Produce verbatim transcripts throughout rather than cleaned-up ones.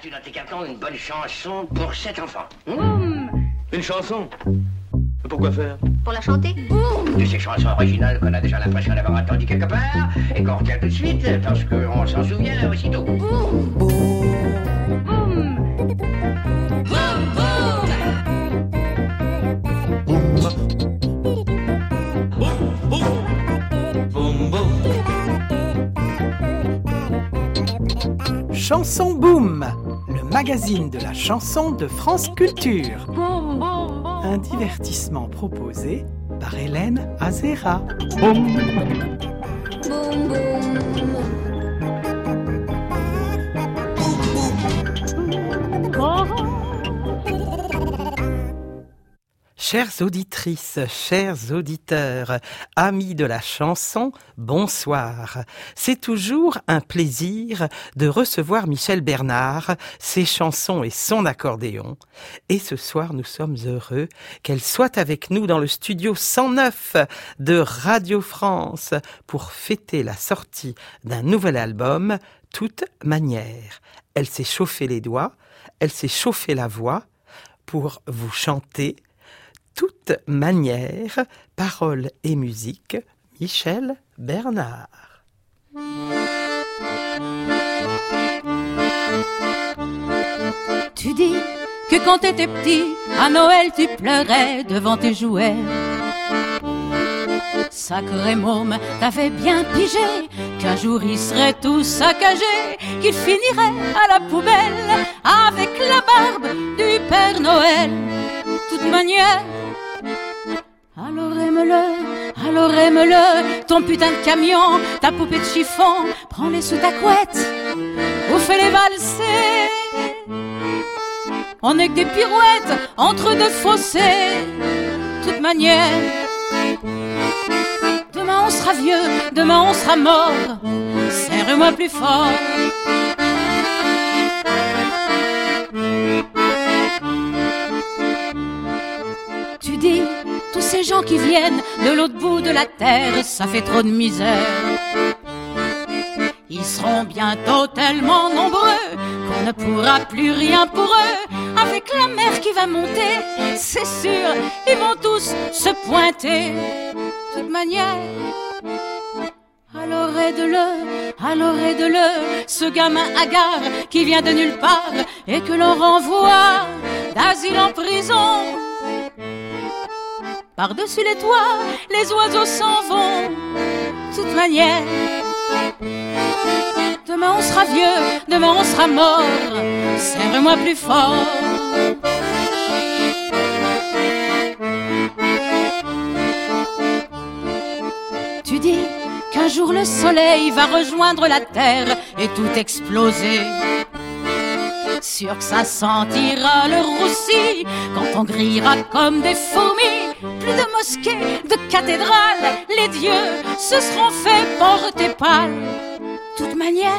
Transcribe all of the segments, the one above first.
as-tu dans tes cartons une bonne chanson pour cet enfant? Boum. Une chanson? Pourquoi faire? Pour la chanter? Boum. De ces chansons originales qu'on a déjà l'impression d'avoir entendues quelque part et qu'on retient tout de suite parce qu'on s'en souvient aussitôt. Boum. Boum. Boum. Boum, boum. Boum, boum. Chanson Boom, le magazine de la chanson de France Culture. Boum, boum, boum. Un divertissement proposé par Hélène Azera. Boum, boum. Chères auditrices, chers auditeurs, amis de la chanson, bonsoir. C'est toujours un plaisir de recevoir Michel Bernard, ses chansons et son accordéon. Et ce soir, nous sommes heureux qu'elle soit avec nous dans le studio cent neuf de Radio France pour fêter la sortie d'un nouvel album, Toute manière. Elle s'est chauffé les doigts, elle s'est chauffé la voix pour vous chanter Toute manière, paroles et musique, Michel Bernard. Tu dis que quand t'étais petit, à Noël tu pleurais devant tes jouets. Sacré môme, t'avais bien pigé qu'un jour ils seraient tous saccagés, qu'ils finiraient à la poubelle avec la barbe du Père Noël. Toute manière, alors aime-le, alors aime-le, ton putain de camion, ta poupée de chiffon, prends-les sous ta couette, ou fais-les valser. On n'est que des pirouettes entre deux fossés. Toute manière, demain on sera vieux, demain on sera mort, serre-moi plus fort. Tu dis, tous ces gens qui viennent de l'autre bout de la terre, ça fait trop de misère. Ils seront bientôt tellement nombreux qu'on ne pourra plus rien pour eux. Avec la mer qui va monter, c'est sûr, ils vont tous se pointer. De toute manière, alors aide-le, alors aide-le, ce gamin hagard qui vient de nulle part et que l'on renvoie d'asile en prison. Par-dessus les toits, les oiseaux s'en vont. De toute manière, demain on sera vieux, demain on sera mort, serre-moi plus fort. Tu dis qu'un jour le soleil va rejoindre la terre et tout exploser. Sûr que ça sentira le roussi quand on grillera comme des fourmis. Plus de mosquées, de cathédrales, les dieux se seront fait porter pâle. Toute manière,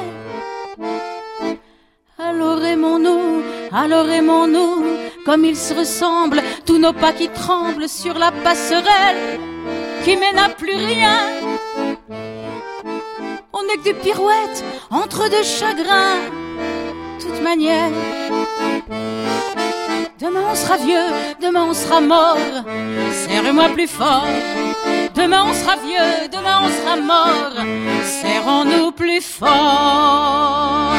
alors aimons-nous, alors aimons-nous, comme ils se ressemblent, tous nos pas qui tremblent sur la passerelle qui mène à plus rien. On n'est que des pirouettes entre deux chagrins. Toute manière, demain on sera vieux, demain on sera mort, serre-moi plus fort. Demain on sera vieux, demain on sera mort, serrons-nous plus fort.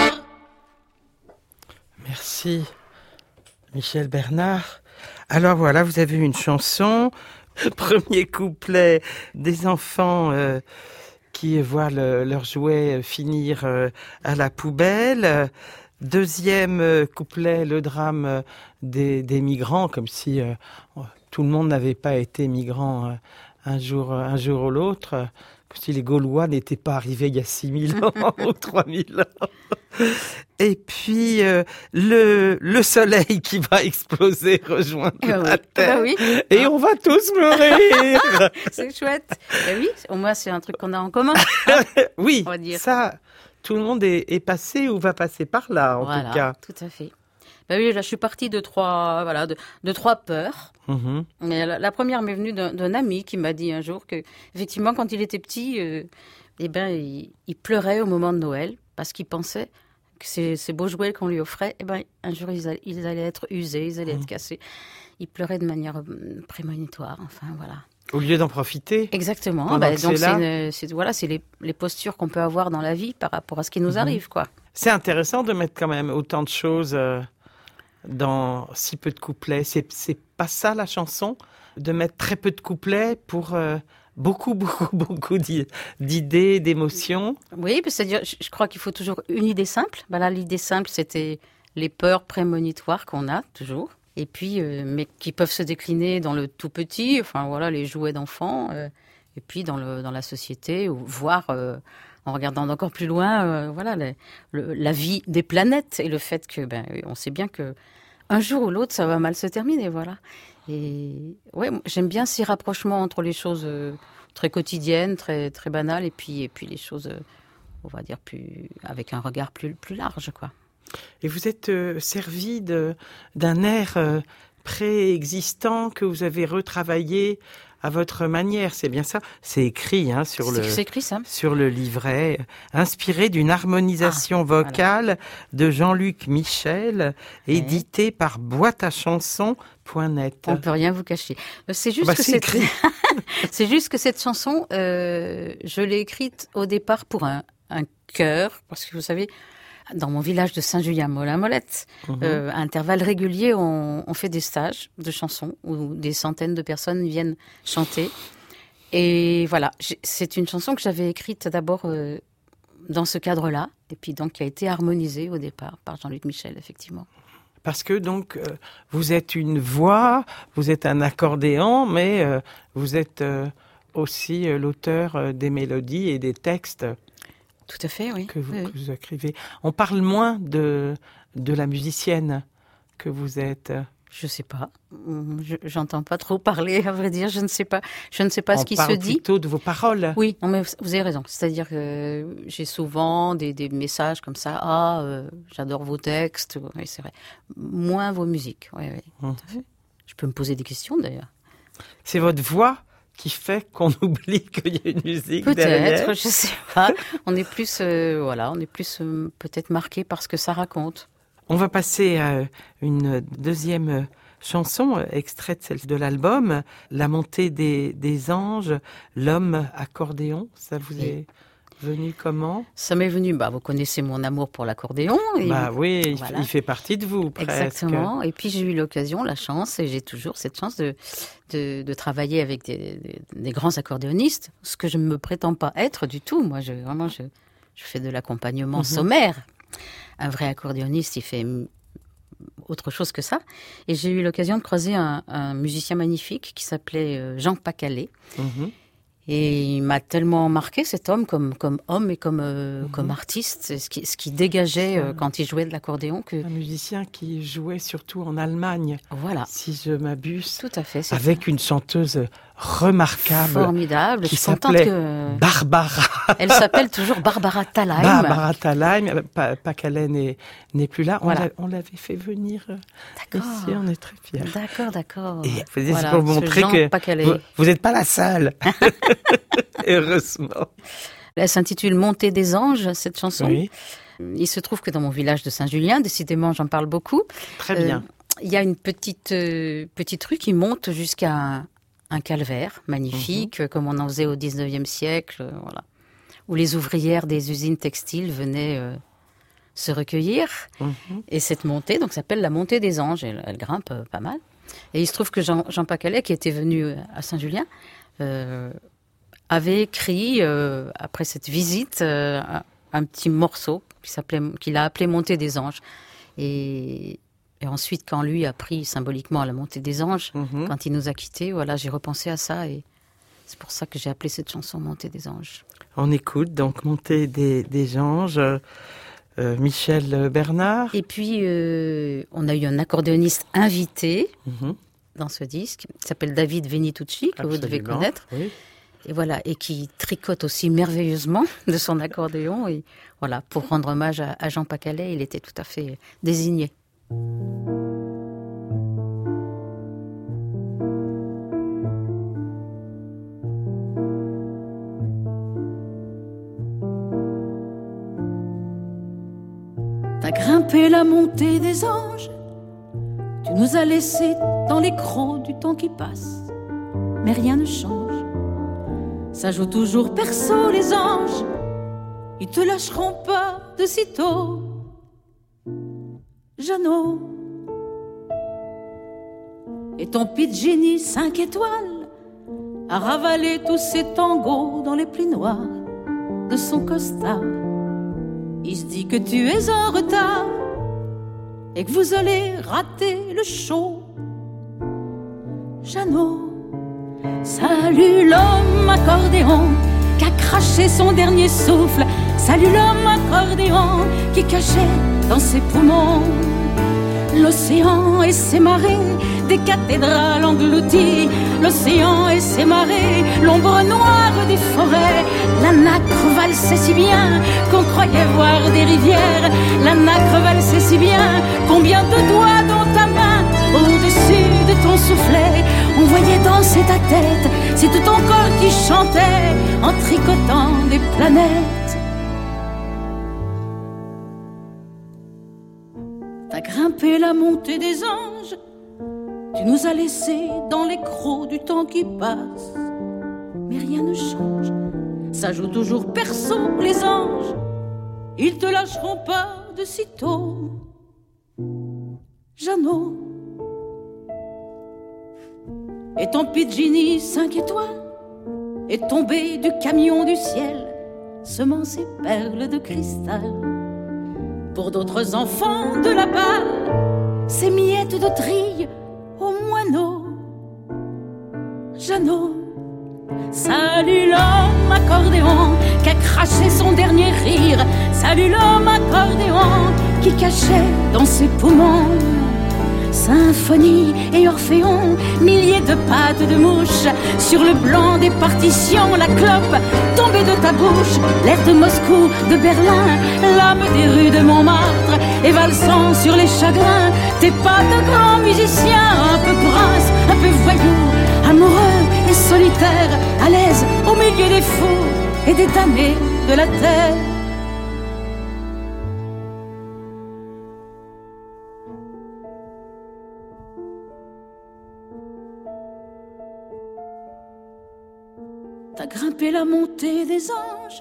Merci, Michel Bernard. Alors voilà, vous avez une chanson, premier couplet des enfants euh, qui voient le, leurs jouets finir euh, à la poubelle. Deuxième couplet, le drame des, des migrants, comme si euh, tout le monde n'avait pas été migrant euh, un jour, un jour ou l'autre, comme si les Gaulois n'étaient pas arrivés il y a six mille ans ou trois mille ans. Et puis euh, le, le soleil qui va exploser, rejoindre Ah la oui. terre, Bah oui. et on va tous mourir. C'est chouette. Eh oui, au moins c'est un truc qu'on a en commun. Oui, On va dire. ça, tout le monde est, est passé ou va passer par là, en Voilà, tout cas. tout à fait. Ben oui, là, je suis partie de trois, voilà, de, de trois peurs. Mhm. Mais la, la première m'est venue d'un, d'un ami qui m'a dit un jour que, effectivement, quand il était petit, euh, eh ben, il, il pleurait au moment de Noël parce qu'il pensait que ces, ces beaux jouets qu'on lui offrait, eh ben, un jour, ils allaient, ils allaient être usés, ils allaient Mmh. être cassés. Il pleurait de manière euh, prémonitoire, enfin voilà. Au lieu d'en profiter. Exactement. Pendant Bah, que donc c'est là. c'est, une- c'est- voilà, c'est les, les postures qu'on peut avoir dans la vie par rapport à ce qui nous Mhm. arrive, quoi. C'est intéressant de mettre quand même autant de choses euh, dans si peu de couplets. C'est, c'est pas ça la chanson, de mettre très peu de couplets pour euh, beaucoup, beaucoup, beaucoup d'i- d'idées, d'émotions. Oui, puis c'est-à-dire, je, je crois qu'il faut toujours une idée simple. Bah là, l'idée simple, c'était les peurs prémonitoires qu'on a toujours, et puis, euh, mais qui peuvent se décliner dans le tout petit, enfin voilà, les jouets d'enfants, euh, et puis dans le dans la société, ou voire euh, en regardant encore plus loin, euh, voilà, les- le- la vie des planètes et le fait que, ben, on sait bien que un jour ou l'autre, ça va mal se terminer, voilà. Et ouais, moi, j'aime bien ces rapprochements entre les choses euh, très quotidiennes, très très banales, et puis et puis les choses, euh, on va dire plus avec un regard plus plus large, quoi. Et vous êtes euh, servi de, d'un air euh, préexistant que vous avez retravaillé à votre manière. C'est bien ça. C'est écrit hein, sur C'est le... c'est écrit ça. sur le livret, inspiré d'une harmonisation Ah, vocale de Jean-Luc Michel, Ouais. édité par boîte à chansons point net. On peut rien vous cacher. Euh, C'est juste Bah, que c'est cette... écrit. c'est juste que cette chanson, euh, je l'ai écrite au départ pour un, un chœur, parce que vous savez, dans mon village de Saint-Julien-Molin-Molette, Mhm. euh, à intervalles réguliers, on, on fait des stages de chansons où des centaines de personnes viennent chanter. Et voilà, j'ai- c'est une chanson que j'avais écrite d'abord euh, dans ce cadre-là, et puis donc qui a été harmonisée au départ par Jean-Luc Michel, effectivement. Parce que donc, euh, vous êtes une voix, vous êtes un accordéon, mais euh, vous êtes euh, aussi euh, l'auteur euh, des mélodies et des textes Tout à fait, oui. que vous, Oui, que oui. vous écrivez. On parle moins de, de la musicienne que vous êtes. Je sais pas. Hum, je- J'entends pas trop parler, à vrai dire. Je ne sais pas. Je ne sais pas On ce qui parle se dit. plutôt de vos paroles. Oui, non, mais vous vous avez raison. C'est-à-dire que j'ai souvent des, des messages comme ça. Ah, euh, j'adore vos textes. Oui, c'est vrai. Moins vos musiques. Oui, oui. Hum. Tout à fait. Je peux me poser des questions d'ailleurs. C'est votre voix qui fait qu'on oublie qu'il y a une musique Peut-être, derrière. je sais pas. On est plus, euh, voilà, on est plus euh, peut-être marqué par ce que ça raconte. On va passer à une deuxième chanson, euh, extraite celle de l'album, La montée des, des anges, l'homme accordéon. Ça vous Oui. est venu comment? Ça m'est venu. Bah, vous connaissez mon amour pour l'accordéon. et- Bah oui, il, voilà. il fait partie de vous presque. Exactement. Et puis j'ai eu l'occasion, la chance, et j'ai toujours cette chance de, de, de travailler avec des, des, des grands accordéonistes, ce que je ne me prétends pas être du tout. Moi, je, vraiment, je, je fais de l'accompagnement Mhm. sommaire. Un vrai accordéoniste, il fait mm, autre chose que ça. Et j'ai eu l'occasion de croiser un, un musicien magnifique qui s'appelait euh, Jean Pacalet. Mhm. Et il m'a tellement marqué, cet homme, comme, comme homme et comme, euh, Mhm. comme artiste, ce qui, ce qui dégageait euh, Ça- quand il jouait de l'accordéon. Que, Un musicien qui jouait surtout en Allemagne, voilà, si je m'abuse, tout à fait. c'est avec une chanteuse remarquable formidable. qui Je suis contente s'appelait que Barbara. elle s'appelle toujours Barbara Thalheim. Barbara Thalheim, pas, pas qu'elle n'est, n'est plus là. On, Voilà. l'a- on l'avait fait venir euh, D'accord. ici, on est très fiers. D'accord, d'accord. Et c'est Voilà, pour vous ce montrer Jean que Pacalet. vous, vous n'êtes pas la seule. Heureusement. Elle s'intitule Montée des anges, cette chanson. Oui, Il se trouve que dans mon village de Saint-Julien, décidément, j'en parle beaucoup. très Euh, bien. Il y a une petite euh, petite rue qui monte jusqu'à un, un calvaire magnifique, Mhm. euh, comme on en faisait au dix-neuvième siècle, euh, voilà, où les ouvrières des usines textiles venaient euh, se recueillir. Mhm. Et cette montée, donc, s'appelle la montée des anges. Elle, elle grimpe euh, pas mal. Et il se trouve que Jean, Jean Pacalet, qui était venu euh, à Saint-Julien, euh, avait écrit, euh, après cette visite, euh, un, un petit morceau qui s'appelait, qu'il a appelé Montée des anges. Et, et ensuite, quand lui a pris symboliquement la montée des anges, Mhm. quand il nous a quittés, voilà, j'ai repensé à ça. Et c'est pour ça que j'ai appelé cette chanson Montée des anges. On écoute donc Montée des, des anges, euh, euh, Michel Bernard. Et puis, euh, on a eu un accordéoniste invité Mhm. dans ce disque, qui s'appelle David Venitucci, que vous devez Absolument. connaître. Oui. Et voilà, et qui tricote aussi merveilleusement de son accordéon. Et voilà, pour rendre hommage à, à Jean Pacalet, il était tout à fait désigné. T'as grimpé la montée des anges, tu nous as laissés dans les crocs du temps qui passe, mais rien ne change. Ça joue toujours perso les anges, ils te lâcheront pas de sitôt. Jeannot, et ton Pidgini cinq étoiles a ravalé tous ses tangos dans les plis noirs de son costard. Il se dit que tu es en retard et que vous allez rater le show. Jeannot, salut l'homme accordéon qui a craché son dernier souffle. Salut l'homme accordéon qui cachait dans ses poumons l'océan et ses marées, des cathédrales englouties. L'océan et ses marées, l'ombre noire des forêts. La nacre valsait si bien qu'on croyait voir des rivières. La nacre valsait si bien, combien de doigts dans ta main, au-dessus de ton soufflet, on voyait danser ta tête. C'est tout ton corps qui chantait en tricotant des planètes. T'as grimpé la montée des anges, tu nous as laissés dans les crocs du temps qui passe, mais rien ne change. Ça joue toujours perso les anges, ils te lâcheront pas de sitôt. Jeannot, et ton Pidgini cinq étoiles est tombé du camion du ciel, semant ses perles de cristal. Pour d'autres enfants de la balle, ces miettes de trille au moineau. Jeannot, salut l'homme accordéon qui a craché son dernier rire. Salut l'homme accordéon qui cachait dans ses poumons symphonie et orphéon, milliers de pattes de mouche sur le blanc des partitions. La clope tombée de ta bouche, l'air de Moscou, de Berlin, l'âme des rues de Montmartre et valsant sur les chagrins. T'es pas de grand musicien, un peu prince, un peu voyou, amoureux et solitaire, à l'aise au milieu des fous et des damnés de la terre. T'as grimpé la montée des anges.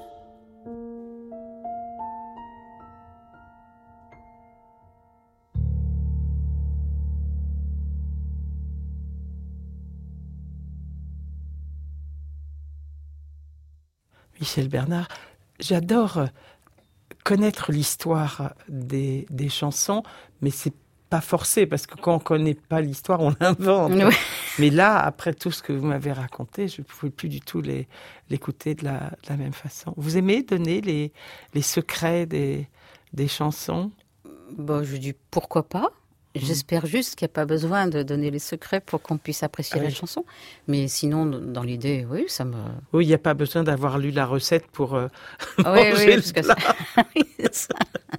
Michel Bernard, j'adore connaître l'histoire des, des chansons, mais c'est pas forcé, parce que quand on connaît pas l'histoire, on l'invente. Oui. Mais là, après tout ce que vous m'avez raconté, je ne pouvais plus du tout les, l'écouter de la, de la même façon. Vous aimez donner les, les secrets des, des chansons ? Bon, je dis pourquoi pas. J'espère juste qu'il n'y a pas besoin de donner les secrets pour qu'on puisse apprécier oui. la chanson. Mais sinon, dans l'idée, oui, ça me... Oui, il n'y a pas besoin d'avoir lu la recette pour euh, ah, oui, manger oui, le parce que plat. oui, c'est ça.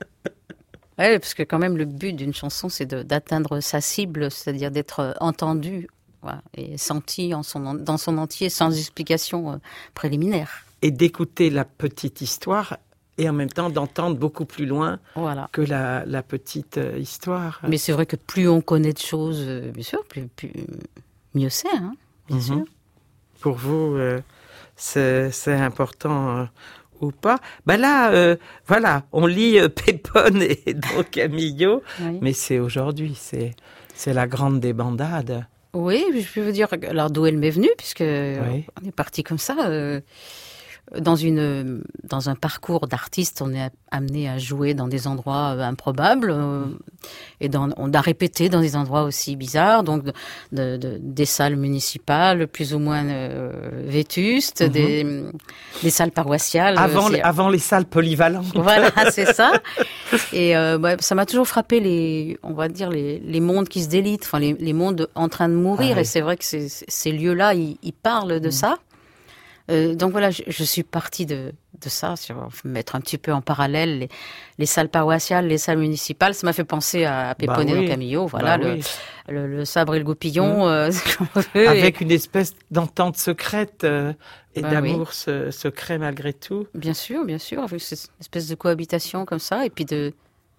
Oui, parce que quand même, le but d'une chanson, c'est de, d'atteindre sa cible, c'est-à-dire d'être entendu voilà, et senti en son, dans son entier, sans explication euh, préliminaire. Et d'écouter la petite histoire et en même temps d'entendre beaucoup plus loin voilà. que la, la petite euh, histoire. Mais c'est vrai que plus on connaît de choses, euh, bien sûr, plus, plus, mieux c'est, hein, bien mm-hmm. sûr. Pour vous, euh, c'est, c'est important... Euh, ou pas. Ben là, euh, voilà, on lit euh, Pépone et Don Camillo, oui. mais c'est aujourd'hui, c'est, c'est la grande débandade. Oui, je peux vous dire, alors d'où elle m'est venue, puisque oui. on est parti comme ça. Euh, dans, une, dans un parcours d'artiste, on est amené à jouer dans des endroits euh, improbables, euh, et dans, on a répété dans des endroits aussi bizarres, donc de, de, de, des salles municipales plus ou moins euh, vétustes, mm-hmm. des, des salles paroissiales. Avant, les, avant les salles polyvalentes. Voilà, c'est ça. Et euh, bah, ça m'a toujours frappé les, on va dire les, les mondes qui se délitent, enfin les, les mondes en train de mourir. Ah, oui. Et c'est vrai que ces, ces lieux-là, ils, ils parlent de mm. ça. Euh, donc voilà, je, je suis partie de, de ça, sur mettre un petit peu en parallèle les, les salles paroissiales, les salles municipales. Ça m'a fait penser à, à Pépone bah et oui. Don Camillo, voilà, bah le, oui. le, le sabre et le goupillon. Mmh. Euh, Avec et... une espèce d'entente secrète euh, et bah d'amour oui. se, secret malgré tout. Bien sûr, bien sûr, avec cette espèce de cohabitation comme ça, et puis de,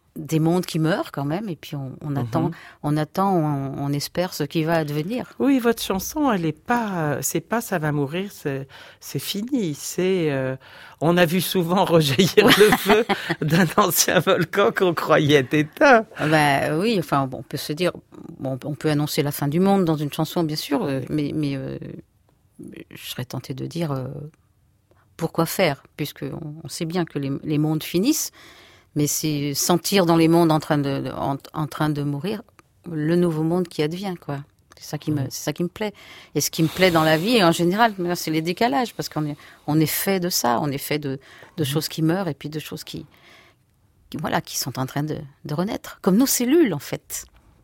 des mondes qui meurent quand même, et puis on, on attend, Mhm. on attend, on, on espère ce qui va advenir. Oui, votre chanson, elle est pas, c'est pas ça va mourir, c'est, c'est fini. C'est, euh, on a vu souvent rejaillir le feu d'un ancien volcan qu'on croyait éteint. Ben oui, enfin, bon, on peut se dire, bon, on peut annoncer la fin du monde dans une chanson, bien sûr, euh, mais, mais euh, je serais tentée de dire euh, pourquoi faire, puisque on, on sait bien que les, les mondes finissent, mais c'est sentir dans les mondes en train de, de- en, en train de mourir le nouveau monde qui advient, quoi. C'est ça qui me, c'est ça qui me plaît. Et ce qui me plaît dans la vie, en général, c'est les décalages, parce qu'on est, on est fait de ça, on est fait de, de choses qui meurent et puis de choses qui, qui, voilà, qui sont en train de, de renaître, comme nos cellules, en fait.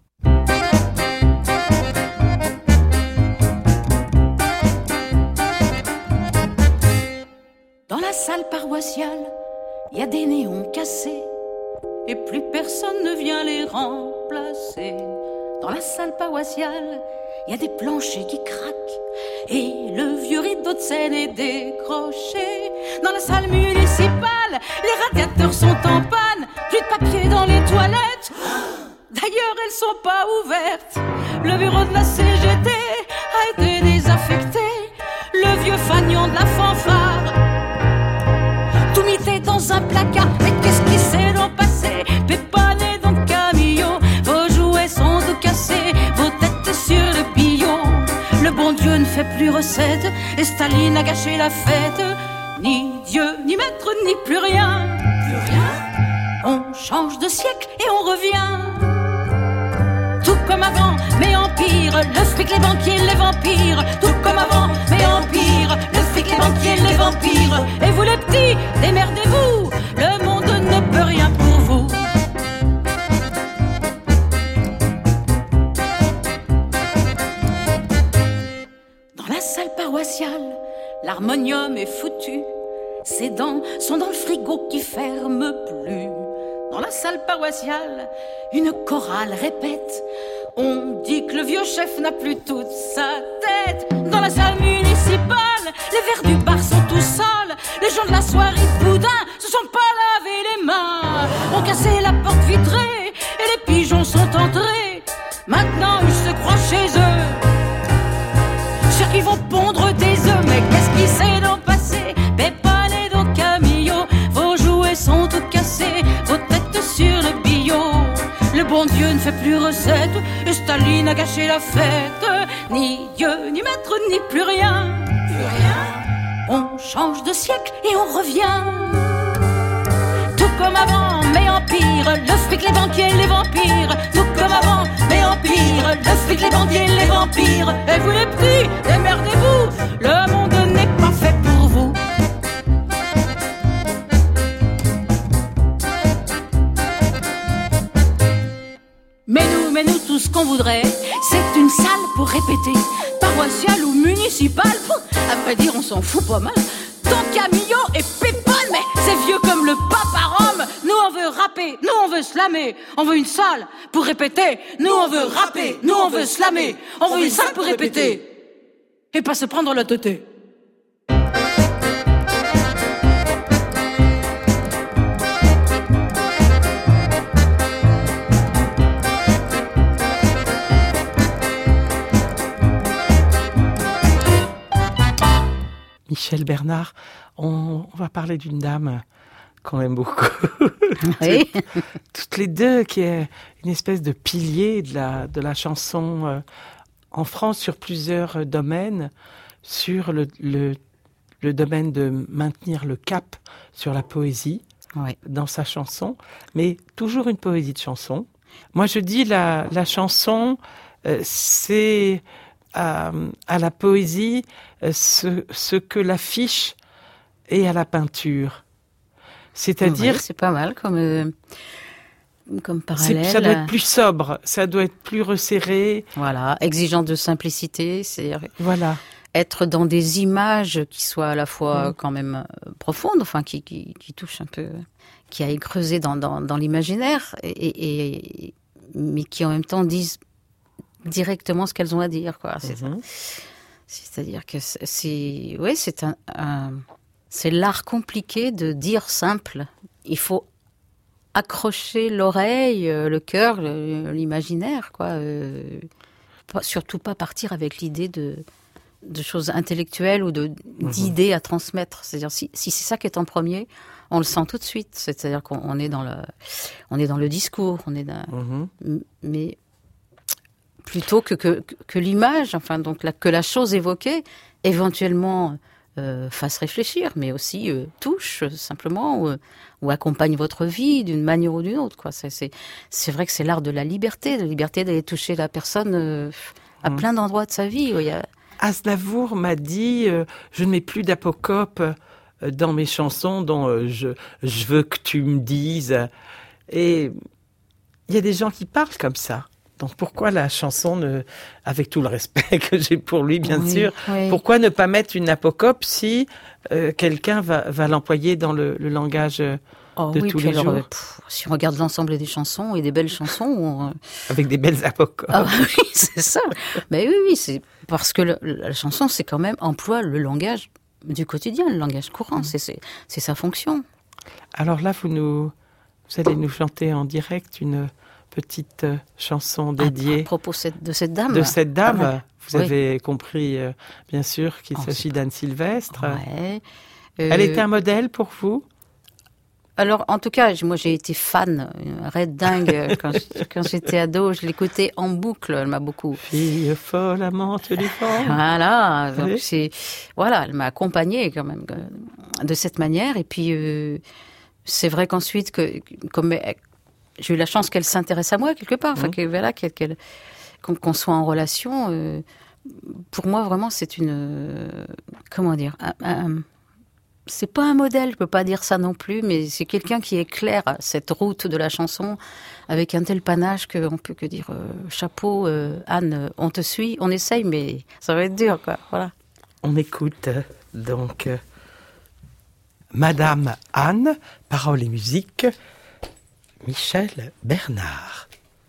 Dans la salle paroissiale, il y a des néons cassés et plus personne ne vient les remplacer. Dans la salle paroissiale, il y a des planchers qui craquent et le vieux rideau de scène est décroché. Dans la salle municipale, les radiateurs sont en panne, plus de papier dans les toilettes. D'ailleurs, elles sont pas ouvertes. Le bureau de la C G T a été désaffecté. Le vieux fanion de la fanfare, tout mité dans un placard. Mais qu'est-ce qui s'est donc passé? Pépané dans le camion, vos jouets sont tout cassés, vos têtes sur le billot. Le bon Dieu ne fait plus recette et Staline a gâché la fête. Ni Dieu, ni maître, ni plus rien. Plus rien. On change de siècle et on revient tout comme avant, mais en pire. Le fric, les banquiers, les vampires. Tout comme avant, mais en pire. Le fric, les banquiers, les vampires. Et vous les petits, démerdez-vous. Le monde ne peut rien pour vous. Dans la salle paroissiale, l'harmonium est foutu. Ses dents sont dans le frigo qui ferme plus. Dans la salle paroissiale, une chorale répète. On dit que le vieux chef n'a plus toute sa tête. Dans la salle municipale, les verres du bar sont tout sales. Les gens de la soirée de boudin se sont pas lavé les mains. On cassé la porte vitrée et les pigeons sont entrés. Maintenant ils se croient chez eux, sûrs qu'ils vont pondre des œufs. Mais qu'est-ce qui s'est donc passé? Pépané dans le camion, vos jouets sont tout cassés, vos têtes sur le billot. Le bon Dieu ne fait plus recette et Staline a gâché la fête. Ni Dieu, ni maître, ni plus rien. Plus rien. On change de siècle et on revient tout comme avant, mais en pire. Le fric, les banquiers, les vampires. Tout comme avant, mais en pire. Le fric, les banquiers, les vampires. Et vous les petits, démerdez-vous. Le monde n'est pas fait pour vous. Mais nous, mais nous, tout ce qu'on voudrait, c'est une salle pour répéter. Paroissiale ou municipale, à vrai dire, on s'en fout pas mal. Ton camion est pépone, mais c'est vieux comme le pape à Rome. Nous, on veut rapper, nous, on veut slammer. On veut une salle pour répéter. Nous, on veut rapper, nous, on veut slammer. On veut une salle pour répéter et pas se prendre la tête. Michel Bernard, on, on va parler d'une dame qu'on aime beaucoup. Oui. Toutes les deux, qui est une espèce de pilier de la, de la chanson euh, en France sur plusieurs domaines, sur le, le, le domaine de maintenir le cap sur la poésie Oui. dans sa chanson, mais toujours une poésie de chanson. Moi, je dis la, la chanson, euh, c'est à, à la poésie euh, ce, ce que l'affiche est à la peinture. C'est-à-dire, Oui, c'est pas mal comme, euh, comme parallèle. c'est, ça doit être plus sobre, ça doit être plus resserré. Voilà, exigeant de simplicité, c'est Voilà. être dans des images qui soient à la fois Mm. quand même euh, profondes, enfin qui, qui, qui touchent un peu, qui aillent creuser dans, dans, dans l'imaginaire, et, et, et, mais qui en même temps disent directement ce qu'elles ont à dire, quoi. C'est Mhm. ça. C'est-à-dire que c'est, c'est ouais, c'est un, un c'est l'art compliqué de dire simple. Il faut accrocher l'oreille, euh, le cœur, le- l'imaginaire, quoi. Euh, pas- surtout pas partir avec l'idée de, de choses intellectuelles ou de, d'idées à transmettre. C'est-à-dire, si, si c'est ça qui est en premier, on le sent tout de suite. C'est-à-dire qu'on on est dans le, on est dans le discours, on est dans, Mhm. M- mais plutôt que, que, que l'image, enfin, donc la, que la chose évoquée, éventuellement euh, fasse réfléchir, mais aussi euh, touche euh, simplement ou, ou accompagne votre vie d'une manière ou d'une autre, quoi. C'est, c'est, c'est vrai que c'est l'art de la liberté, de la liberté d'aller toucher la personne euh, à Mhm. plein d'endroits de sa vie. Où il y a... Aznavour m'a dit euh, je ne mets plus d'apocope euh, dans mes chansons dont euh, je, je veux que tu me dises. Et il y a des gens qui parlent comme ça. Donc pourquoi la chanson, ne, avec tout le respect que j'ai pour lui, bien Oui, sûr, oui. pourquoi ne pas mettre une apocope si euh, quelqu'un va, va l'employer dans le, le langage euh, Oh de oui, tous puis les alors, jours euh, pff, si on regarde l'ensemble des chansons et des belles chansons, on, euh, avec des belles apocopes? ah oui, c'est ça. Mais oui, oui, c'est parce que le- la chanson, c'est quand même emploie le langage du quotidien, le langage courant. C'est, c'est, c'est sa fonction. Alors là, vous nous, vous allez nous chanter en direct une petite euh, chanson À, à dédiée propos cette- de cette dame. de cette dame. Ah, Vous oui. avez compris, euh, bien sûr, qu'il Oh, s'agit c'est d'Anne Sylvestre. ouais. Elle Euh, était un modèle pour vous? Alors, en tout cas, j- moi, j'ai été fan, une raide dingue euh, quand, j- quand j'étais ado. Je l'écoutais en boucle. Elle m'a beaucoup. Fille folle, amante du vent. Voilà, donc Oui. c'est voilà, elle m'a accompagnée quand même euh, de cette manière. Et puis euh, c'est vrai qu'ensuite, que comme elle- j'ai eu la chance qu'elle s'intéresse à moi quelque part, enfin Mhm. que voilà, qu'elle, qu'elle- qu'on, qu'on soit en relation. euh, pour moi, vraiment, c'est une euh, comment dire, un- un- c'est pas un modèle, je peux pas dire ça non plus, mais c'est quelqu'un qui éclaire cette route de la chanson avec un tel panache qu'on peut que dire euh, chapeau, euh, Anne, on te suit, on essaye, mais ça va être dur, quoi. Voilà. On écoute euh, donc euh, Madame Anne, paroles et musique, Michel Bernard.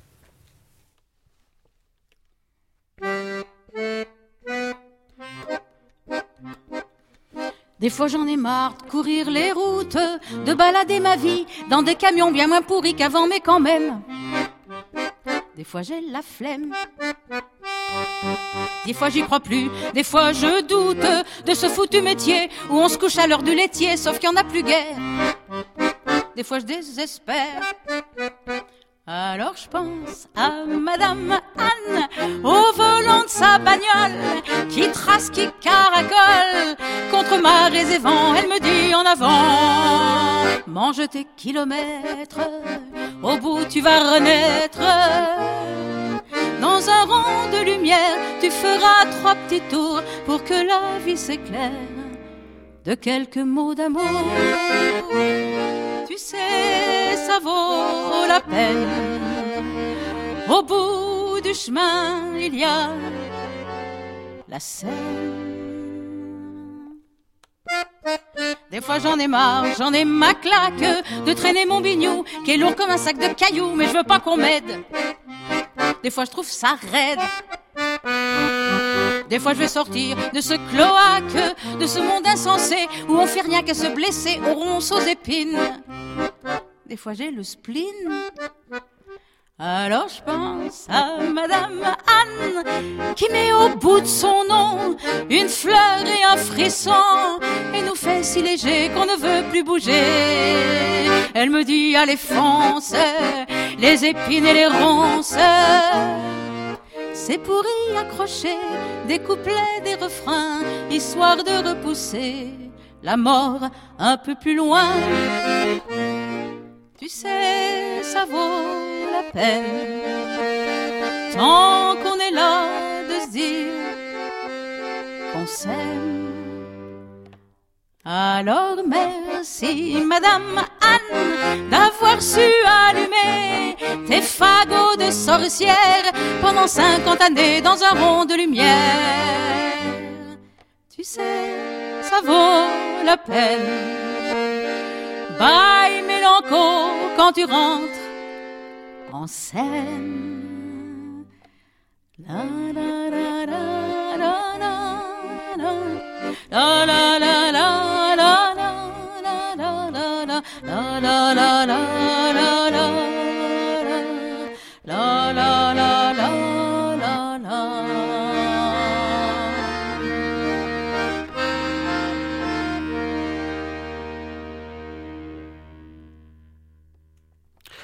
Des fois j'en ai marre de courir les routes, de balader ma vie dans des camions bien moins pourris qu'avant, mais quand même. Des fois j'ai la flemme. Des fois j'y crois plus, des fois je doute de ce foutu métier où on se couche à l'heure du laitier, sauf qu'il n'y en a plus guère. Des fois je désespère. Alors je pense à Madame Anne, au volant de sa bagnole, qui trace, qui caracole, contre marées et vents, elle me dit en avant. Mange tes kilomètres, au bout tu vas renaître. Dans un rond de lumière, tu feras trois petits tours pour que la vie s'éclaire de quelques mots d'amour. Tu sais, ça vaut la peine. Au bout du chemin, il y a la Seine. Des fois j'en ai marre, j'en ai ma claque de traîner mon bignou qui est lourd comme un sac de cailloux, mais je veux pas qu'on m'aide. Des fois je trouve ça raide. Des fois je vais sortir de ce cloaque, de ce monde insensé où on fait rien qu'à se blesser aux ronces, aux épines. Des fois j'ai le spleen. Alors je pense à Madame Anne qui met au bout de son nom une fleur et un frisson et nous fait si léger qu'on ne veut plus bouger. Elle me dit allez fonce, les épines et les ronces, c'est pour y accrocher des couplets, des refrains, histoire de repousser la mort un peu plus loin. Tu sais, ça vaut la peine, tant qu'on est là, de se dire qu'on s'aime. Alors merci, Madame Anne, d'avoir su allumer tes fagots de sorcière pendant cinquante années dans un rond de lumière. Tu sais, ça vaut la peine. Bye mélanco quand tu rentres en scène. La la la la la la la la la la la la la la la la la la la la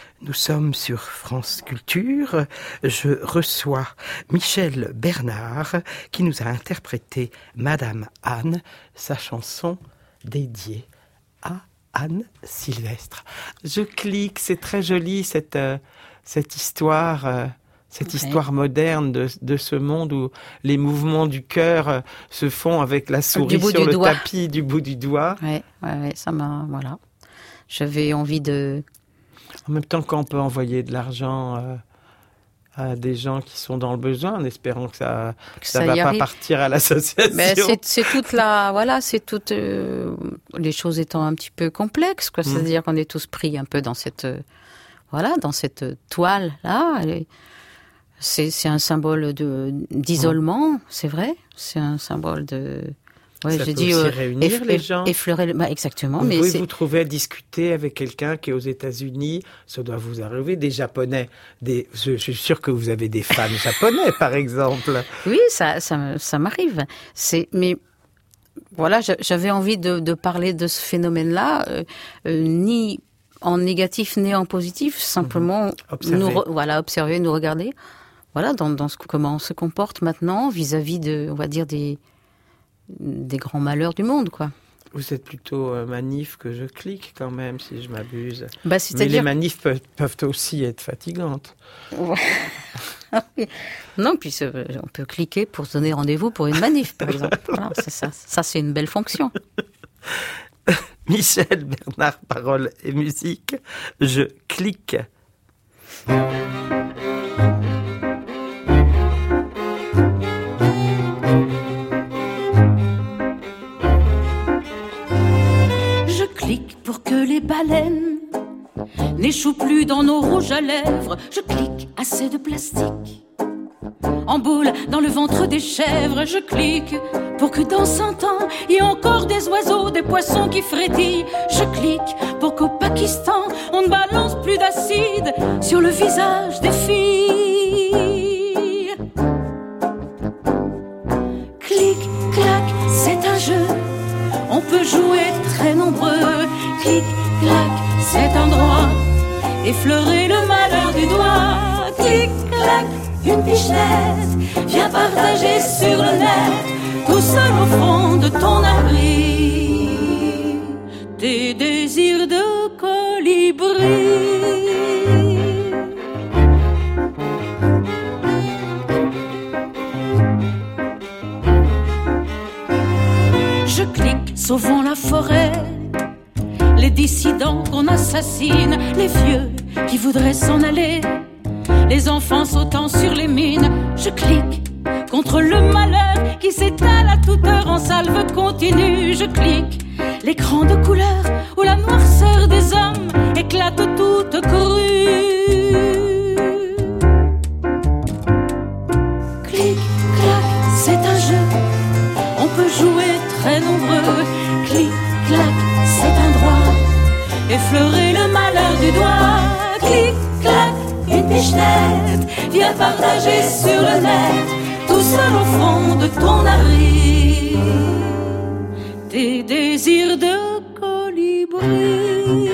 Nous sommes sur France Culture. Je reçois Michel Bernard qui nous a interprété Madame Anne, sa chanson dédiée à Anne Sylvestre. Je clique, c'est très joli cette, euh, cette histoire, euh, cette okay. histoire moderne de, de ce monde où les mouvements du cœur euh, se font avec la souris sur le doigt. Tapis du bout du doigt. Oui, ouais, ouais, ça m'a... Voilà. J'avais envie de... En même temps qu'on peut envoyer de l'argent euh, à des gens qui sont dans le besoin, en espérant que ça ne ça va pas arrive. Partir à l'association. Mais c'est, c'est toute la... Voilà, c'est toute... Euh, les choses étant un petit peu complexes, quoi. Mmh. C'est-à-dire qu'on est tous pris un peu dans cette... Euh, voilà, dans cette toile-là. C'est, c'est un symbole de, d'isolement, mmh. c'est vrai. C'est un symbole de... Ouais, ça j'ai peut dit aussi euh, réunir eff- les gens. Effleurer, bah exactement. Vous mais pouvez c'est... vous trouver à discuter avec quelqu'un qui est aux États-Unis. Ça doit vous arriver. Des Japonais. Des... Je, je suis sûre que vous avez des fans japonais, par exemple. Oui, ça, ça, ça m'arrive. C'est, mais voilà, j'avais envie de, de parler de ce phénomène-là, euh, euh, ni en négatif ni en positif, simplement mmh. observer. nous, re, voilà, observer, nous regarder. Voilà, dans, dans ce, comment on se comporte maintenant vis-à-vis de, on va dire des des grands malheurs du monde, quoi. Vous êtes plutôt euh, manif que je clique, quand même, si je m'abuse. Bah, mais les manifs peuvent, peuvent aussi être fatigantes. Non, puis euh, on peut cliquer pour se donner rendez-vous pour une manif, par exemple. Voilà, c'est ça. Ça, c'est une belle fonction. Michel Bernard, paroles et musique. Je clique. Pour que les baleines n'échouent plus dans nos rouges à lèvres, je clique assez de plastique en boule dans le ventre des chèvres. Je clique pour que dans cent ans il y ait encore des oiseaux, des poissons qui frétillent. Je clique pour qu'au Pakistan on ne balance plus d'acide sur le visage des filles. Clic, clac, c'est un jeu, on peut jouer très nombreux. Clic, clac, c'est un droit, effleurer le malheur du doigt. Clic, clac, une pichenette, viens partager sur le net, tout seul au fond de ton abri, tes désirs de colibri. Je clique, sauvons la forêt, les dissidents qu'on assassine, les vieux qui voudraient s'en aller, les enfants sautant sur les mines. Je clique contre le malheur qui s'étale à toute heure en salve continue. Je clique l'écran de couleur où la noirceur des hommes éclate toute crue. Clic, clac, c'est un jeu, on peut jouer très nombreux. Clic, clac, c'est un droit, effleurer le malheur du doigt. Clic, clac, une pichenette, viens partager sur le net, tout seul au fond de ton abri, tes désirs de colibri.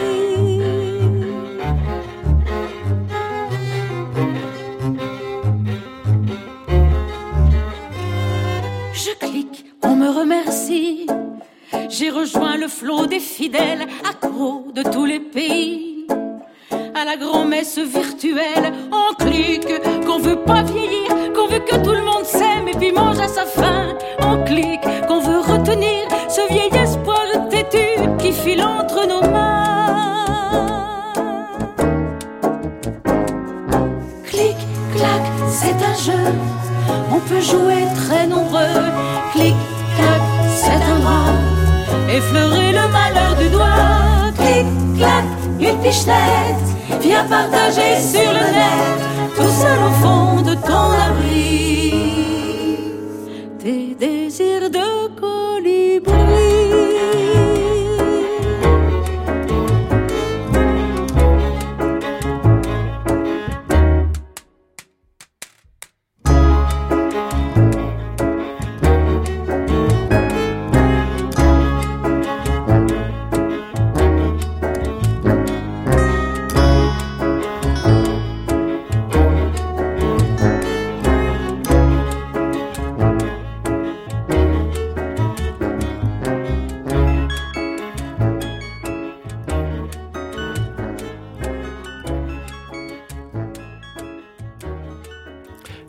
Je clique, on me remercie, j'ai rejoint le flot des fidèles, accros de tous les pays, à la grand-messe virtuelle. On clique qu'on veut pas vieillir, qu'on veut que tout le monde s'aime et puis mange à sa faim. On clique qu'on veut retenir ce vieil espoir têtu qui file entre nos mains. Clic, clac, c'est un jeu, on peut jouer très nombreux. Clic, clac, c'est un droit, effleurer le malheur du doigt. Clic, clac, une pichenette, viens partager sur le net, tout seul au fond de ton abri, tes désirs de colibri.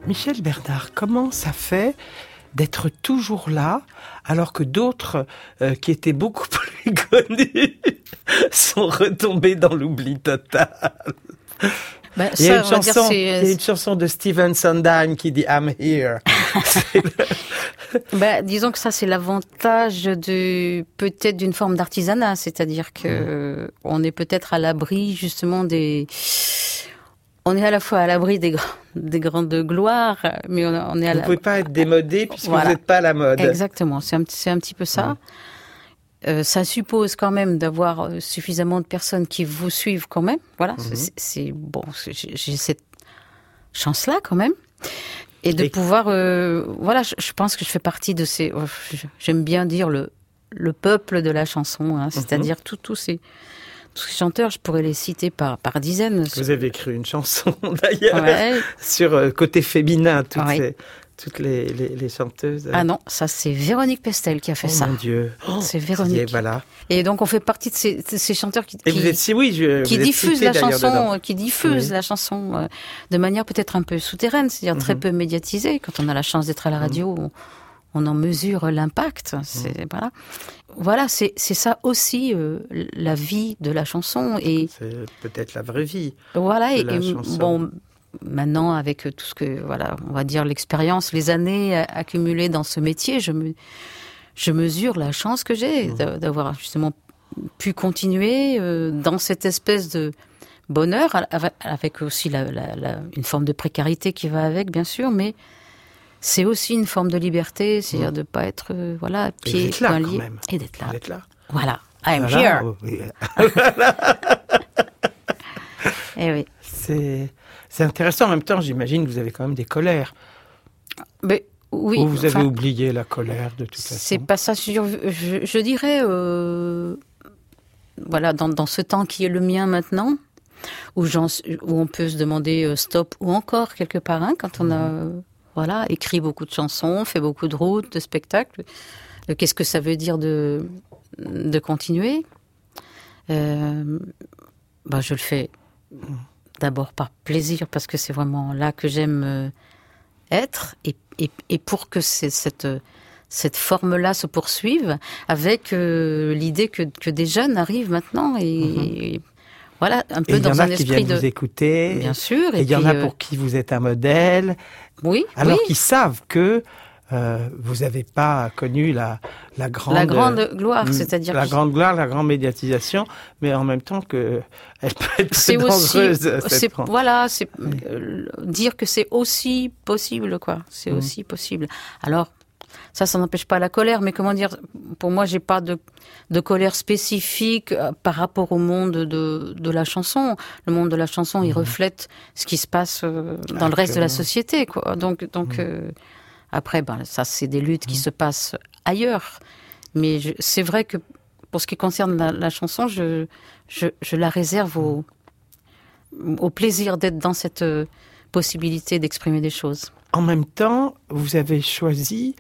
Michel Bernard, comment ça fait d'être toujours là, alors que d'autres euh, qui étaient beaucoup plus connus sont retombés dans l'oubli total? Ben, il, y a ça, une on va dire, chanson, c'est- il y a une chanson de Stephen Sondheim qui dit « I'm here ». C'est le- Ben, disons que ça, c'est l'avantage de peut-être d'une forme d'artisanat, c'est-à-dire que Mmh. on est peut-être à l'abri justement des. On est à la fois à l'abri des, grands- des grandes gloires, mais on, on est à Vous ne la. pouvez pas être démodé puisque Voilà. vous n'êtes pas à la mode. Exactement, c'est un, petit- c'est un petit peu ça. Euh, ça suppose quand même d'avoir euh, suffisamment de personnes qui vous suivent quand même. Voilà, Mhm. c'est, c'est bon, c'est- j'ai, j'ai cette chance-là quand même. Et de Et- pouvoir, euh, voilà, je, je pense que je fais partie de ces, oh, je- j'aime bien dire le le peuple de la chanson, hein, c'est-à-dire tous tous ces tous ces chanteurs, je pourrais les citer par par dizaines. Vous avez écrit une chanson d'ailleurs Ouais. sur euh, côté féminin, toutes, Ouais. ces- toutes les, les, les chanteuses. Ah non, ça c'est Véronique Pestel qui a fait Oh ça. mon Dieu. Oh, C'est ça y Véronique. est, voilà. Et donc on fait partie de ces, de ces chanteurs qui, Et qui- vous êtes si oui, je, qui vous êtes diffuse cité la d'ailleurs chanson, dedans. euh, qui diffuse Oui. la chanson euh, de manière peut-être un peu souterraine, c'est-à-dire très Mhm. peu médiatisée. Quand on a la chance d'être à la radio, on, on en mesure l'impact. C'est Mhm. voilà, voilà, c'est c'est ça aussi euh, la vie de la chanson et C'est peut-être la vraie vie. voilà de et, la et chanson. bon. Maintenant, avec tout ce que, voilà, on va dire l'expérience, les années euh, accumulées dans ce métier, je me, je mesure la chance que j'ai Mhm. d'a- d'avoir justement pu continuer euh, dans cette espèce de bonheur, avec, avec aussi la, la, la- une forme de précarité qui va avec, bien sûr, mais c'est aussi une forme de liberté, c'est-à-dire Mhm. de pas être, euh, voilà, Et pieds vous êtes là poings quand liés, même. et d'être là. Vous êtes là. Voilà, I'm Voilà. here. Oh, oui. Eh oui. C'est c'est intéressant. En même temps, j'imagine que vous avez quand même des colères. Mais oui. Ou vous avez enfin, oublié la colère de toute façon. C'est pas ça. Je, je, je dirais, euh, voilà, dans, dans ce temps qui est le mien maintenant, où, j'en, où on peut se demander euh, stop ou encore quelque part, hein, quand on a, euh, voilà, écrit beaucoup de chansons, fait beaucoup de routes, de spectacles. Euh, qu'est-ce que ça veut dire de de continuer? euh, bah, je le fais d'abord par plaisir parce que c'est vraiment là que j'aime euh, être et, et, et pour que c'est, cette cette forme-là se poursuive avec euh, l'idée que, que des jeunes arrivent maintenant et, Mm-hmm. et voilà un Et peu il y en dans a un qui esprit viennent de vous écouter. bien sûr Et il y en puis, a euh, pour qui vous êtes un modèle. oui Alors oui qu'ils savent que euh, vous n'avez pas connu la, la grande... la grande gloire Mm, c'est-à-dire la que grande gloire, la grande médiatisation, mais en même temps que elle peut être c'est très aussi dangereuse. cette c'est France. voilà c'est Oui. euh, dire que c'est aussi possible quoi c'est Mhm. aussi possible alors ça ça n'empêche pas la colère mais comment dire pour moi j'ai pas de de colère spécifique euh, par rapport au monde de de la chanson le monde de la chanson il reflète ce qui se passe euh, dans le reste de la Actuellement. société quoi donc donc euh, après ben ça c'est des luttes qui se passent ailleurs mais je, c'est vrai que pour ce qui concerne la, la chanson je je je la réserve au au plaisir d'être dans cette euh, possibilité d'exprimer des choses. En même temps, vous avez choisi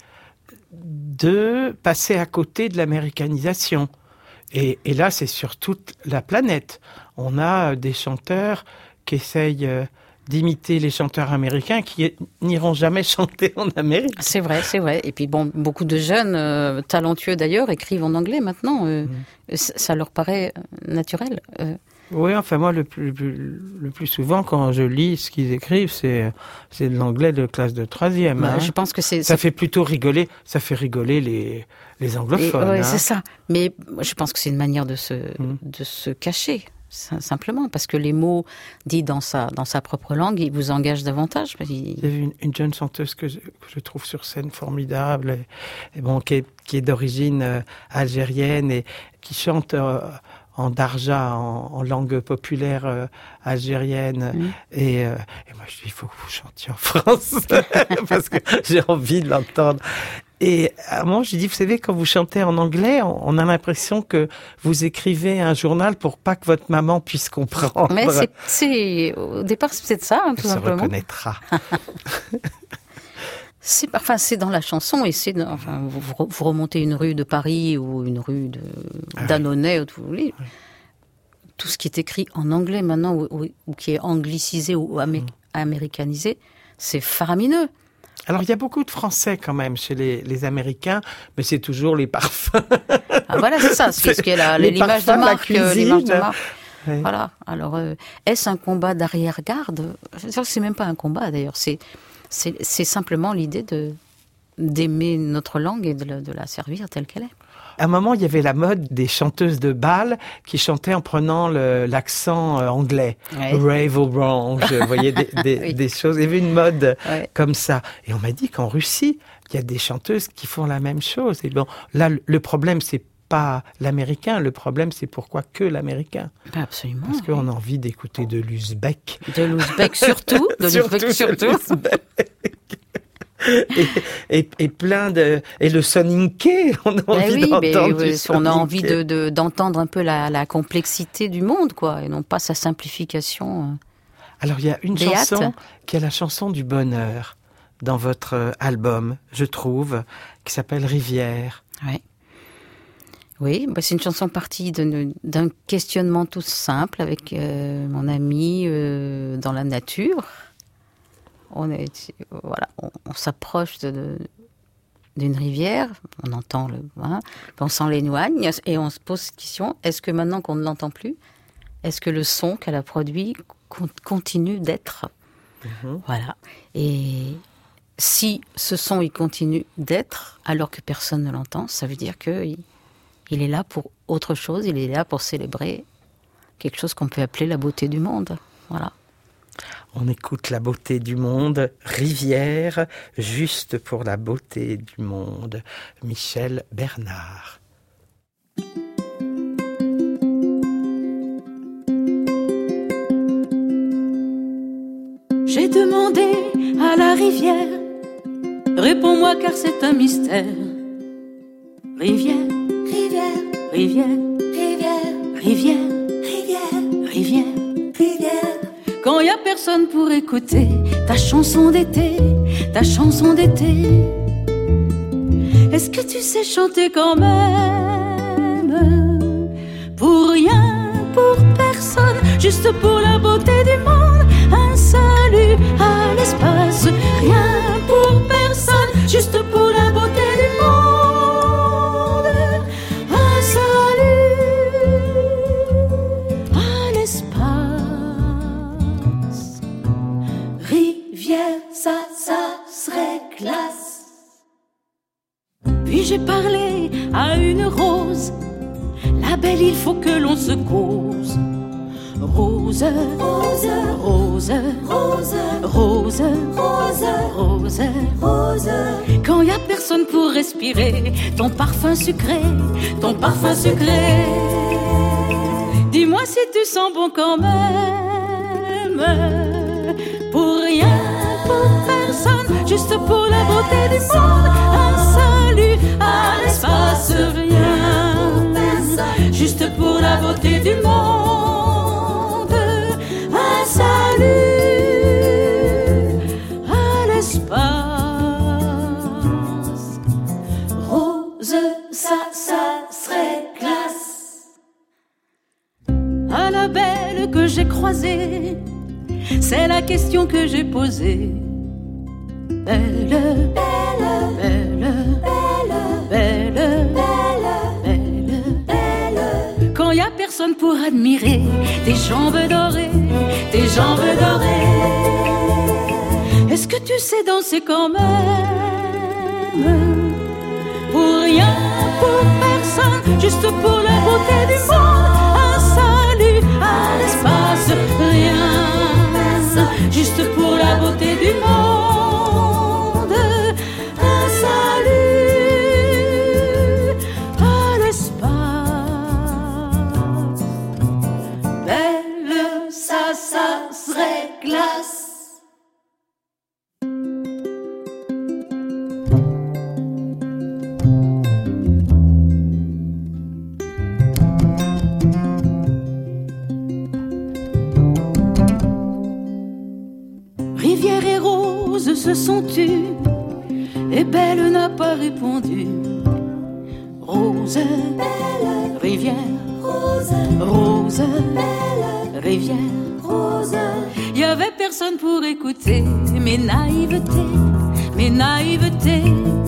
de passer à côté de l'américanisation. Et, et là, c'est sur toute la planète. On a des chanteurs qui essayent euh, d'imiter les chanteurs américains qui n'iront jamais chanter en Amérique. C'est vrai, c'est vrai. Et puis bon, beaucoup de jeunes, euh, talentueux d'ailleurs, écrivent en anglais maintenant. Euh, Mm. ça, ça leur paraît naturel. Euh, Oui, enfin moi, le plus, le plus souvent, quand je lis ce qu'ils écrivent, c'est, c'est de l'anglais de classe de troisième. bah, hein. je pense que c'est... Ça fait plutôt rigoler, ça fait rigoler les, les et- anglophones. ouais, hein. c'est ça. Mais je pense que c'est une manière de se, Mm. de se cacher, sim- simplement. Parce que les mots dits dans sa, dans sa propre langue, ils vous engagent davantage. Ils- Il y avait une, une jeune chanteuse que je, que je trouve sur scène formidable, et, et bon, qui est, qui est d'origine euh, algérienne et qui chante euh, en darja, en, en langue populaire euh, algérienne. Mm. Et, euh, et moi, je dis, il faut que vous chantiez en français, parce que j'ai envie de l'entendre. Et à un moment, je dis, vous savez, quand vous chantez en anglais, on, on a l'impression que vous écrivez un journal pour pas que votre maman puisse comprendre. Mais c'est, c'est, au départ, c'est peut-être ça, hein, tout Elle se simplement. reconnaîtra. C'est, enfin, c'est dans la chanson et c'est, dans- enfin, vous, vous remontez une rue de Paris ou une rue de, Ah oui. d'Annonay, ou tout, oui. Tout ce qui est écrit en anglais maintenant ou, ou- ou qui est anglicisé ou amé- Mm. américanisé, c'est faramineux. Alors, il y a beaucoup de Français quand même chez les, les Américains, mais c'est toujours les parfums. Ah, voilà, c'est ça, c'est ce qui est la, Les l'image de parfums, la marque. euh, l'image de cuisine. marque. Oui. Voilà. Alors, euh, est-ce un combat d'arrière-garde ? Je sais que c'est même pas un combat d'ailleurs. C'est, c'est, c'est simplement l'idée de d'aimer notre langue et de, la- de la servir telle qu'elle est. À un moment, il y avait la mode des chanteuses de bal qui chantaient en prenant le- l'accent euh, anglais. Ouais. Rave Orange, vous voyez, des, des, Oui. des choses. Il y avait une mode Ouais. comme ça. Et on m'a dit qu'en Russie, il y a des chanteuses qui font la même chose. Et bon, là, le- le problème, c'est pas l'américain. Le problème, c'est pourquoi que l'américain. Ben absolument. Parce qu'on a envie d'écouter de l'ouzbek. De l'ouzbek surtout. De l'ouzbek de surtout. l'ouzbek. et, et, et plein de... Et le soninké, on a Ben envie oui, mais d'entendre oui, du on a envie soninké. de, de- d'entendre un peu la, la complexité du monde, quoi, et non pas sa simplification. Alors, il y a une Béate. chanson qui est la chanson du bonheur dans votre euh, album, je trouve, qui s'appelle Rivière. Ouais. Oui, bah c'est une chanson partie de- d'un questionnement tout simple avec euh, mon ami euh, dans la nature. On est, voilà, on, on s'approche de, de- d'une rivière, on entend le, hein, puis on s'en éloigne et on se pose cette question, est-ce que maintenant qu'on ne l'entend plus, est-ce que le son qu'elle a produit con- continue d'être ? Mhm. Voilà. Et si ce son il continue d'être alors que personne ne l'entend, ça veut dire que il, il est là pour autre chose, il est là pour célébrer quelque chose qu'on peut appeler la beauté du monde. Voilà. On écoute la beauté du monde, Rivière, juste pour la beauté du monde. Michel Bernard. J'ai demandé à la rivière, réponds-moi car c'est un mystère. Rivière, Rivière, rivière, rivière, rivière, rivière, rivière. rivière. Quand y a personne pour écouter ta chanson d'été, ta chanson d'été. Est-ce que tu sais chanter quand même? Pour rien, pour personne, juste pour la beauté du monde. Un salut à l'espace, rien pour personne, juste pour la beauté du monde. Un salut à l'espace. Rivière, ça, ça serait classe. Puis j'ai parlé à une rose. La belle, il faut que l'on se cause. Rose, rose, rose, rose, rose, rose, rose, rose. Quand y a personne pour respirer ton parfum sucré, ton parfum sucré. Dis-moi si tu sens bon quand même. Pour rien, pour personne, juste pour la beauté du monde. Un salut à l'espace, rien. Juste pour la beauté du monde. Un salut à l'espace. Rose, ça, ça serait classe. À la belle que j'ai croisée, c'est la question que j'ai posée. Belle, belle, belle, belle, belle, belle, belle. Quand y a personne pour admirer tes jambes dorées, tes jambes dorées. Est-ce que tu sais danser quand même? Pour rien, pour personne, juste pour la beauté du monde. Un salut à l'espace, rien. Juste pour la beauté du monde. Un salut à l'espace. Belle, ça, ça serait classe. Rivière et rose se sont tues et Belle n'a pas répondu. Rose, belle, rivière, rose, rose, belle, rivière, rose. Il y avait mais personne pour écouter mes naïvetés, mes naïvetés.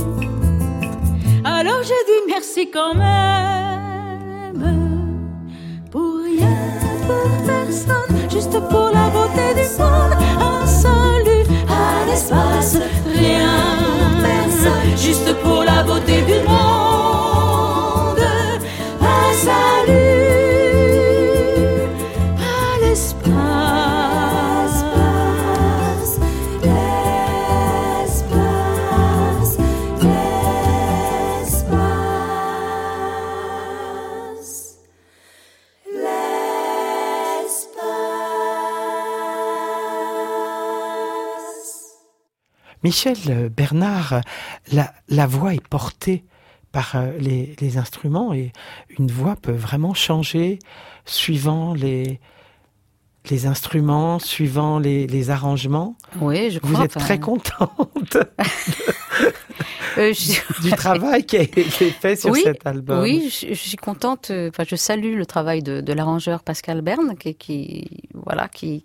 Alors j'ai dit merci quand même, pour rien, pour personne, juste pour la beauté du monde, un salut à l'espace, rien, juste pour la beauté du monde, un salut à l'espace, l'espace, l'espace, l'espace. Michel Bernard, la, la voix est portée par euh, les, les instruments et une voix peut vraiment changer suivant les, les instruments, suivant les, les arrangements. Oui, je crois. Vous êtes enfin... très contente euh, je... du travail qui a été fait sur oui, cet album. Oui, je, je suis contente. Enfin, je salue le travail de, de l'arrangeur Pascal Berne qui, qui, voilà, qui,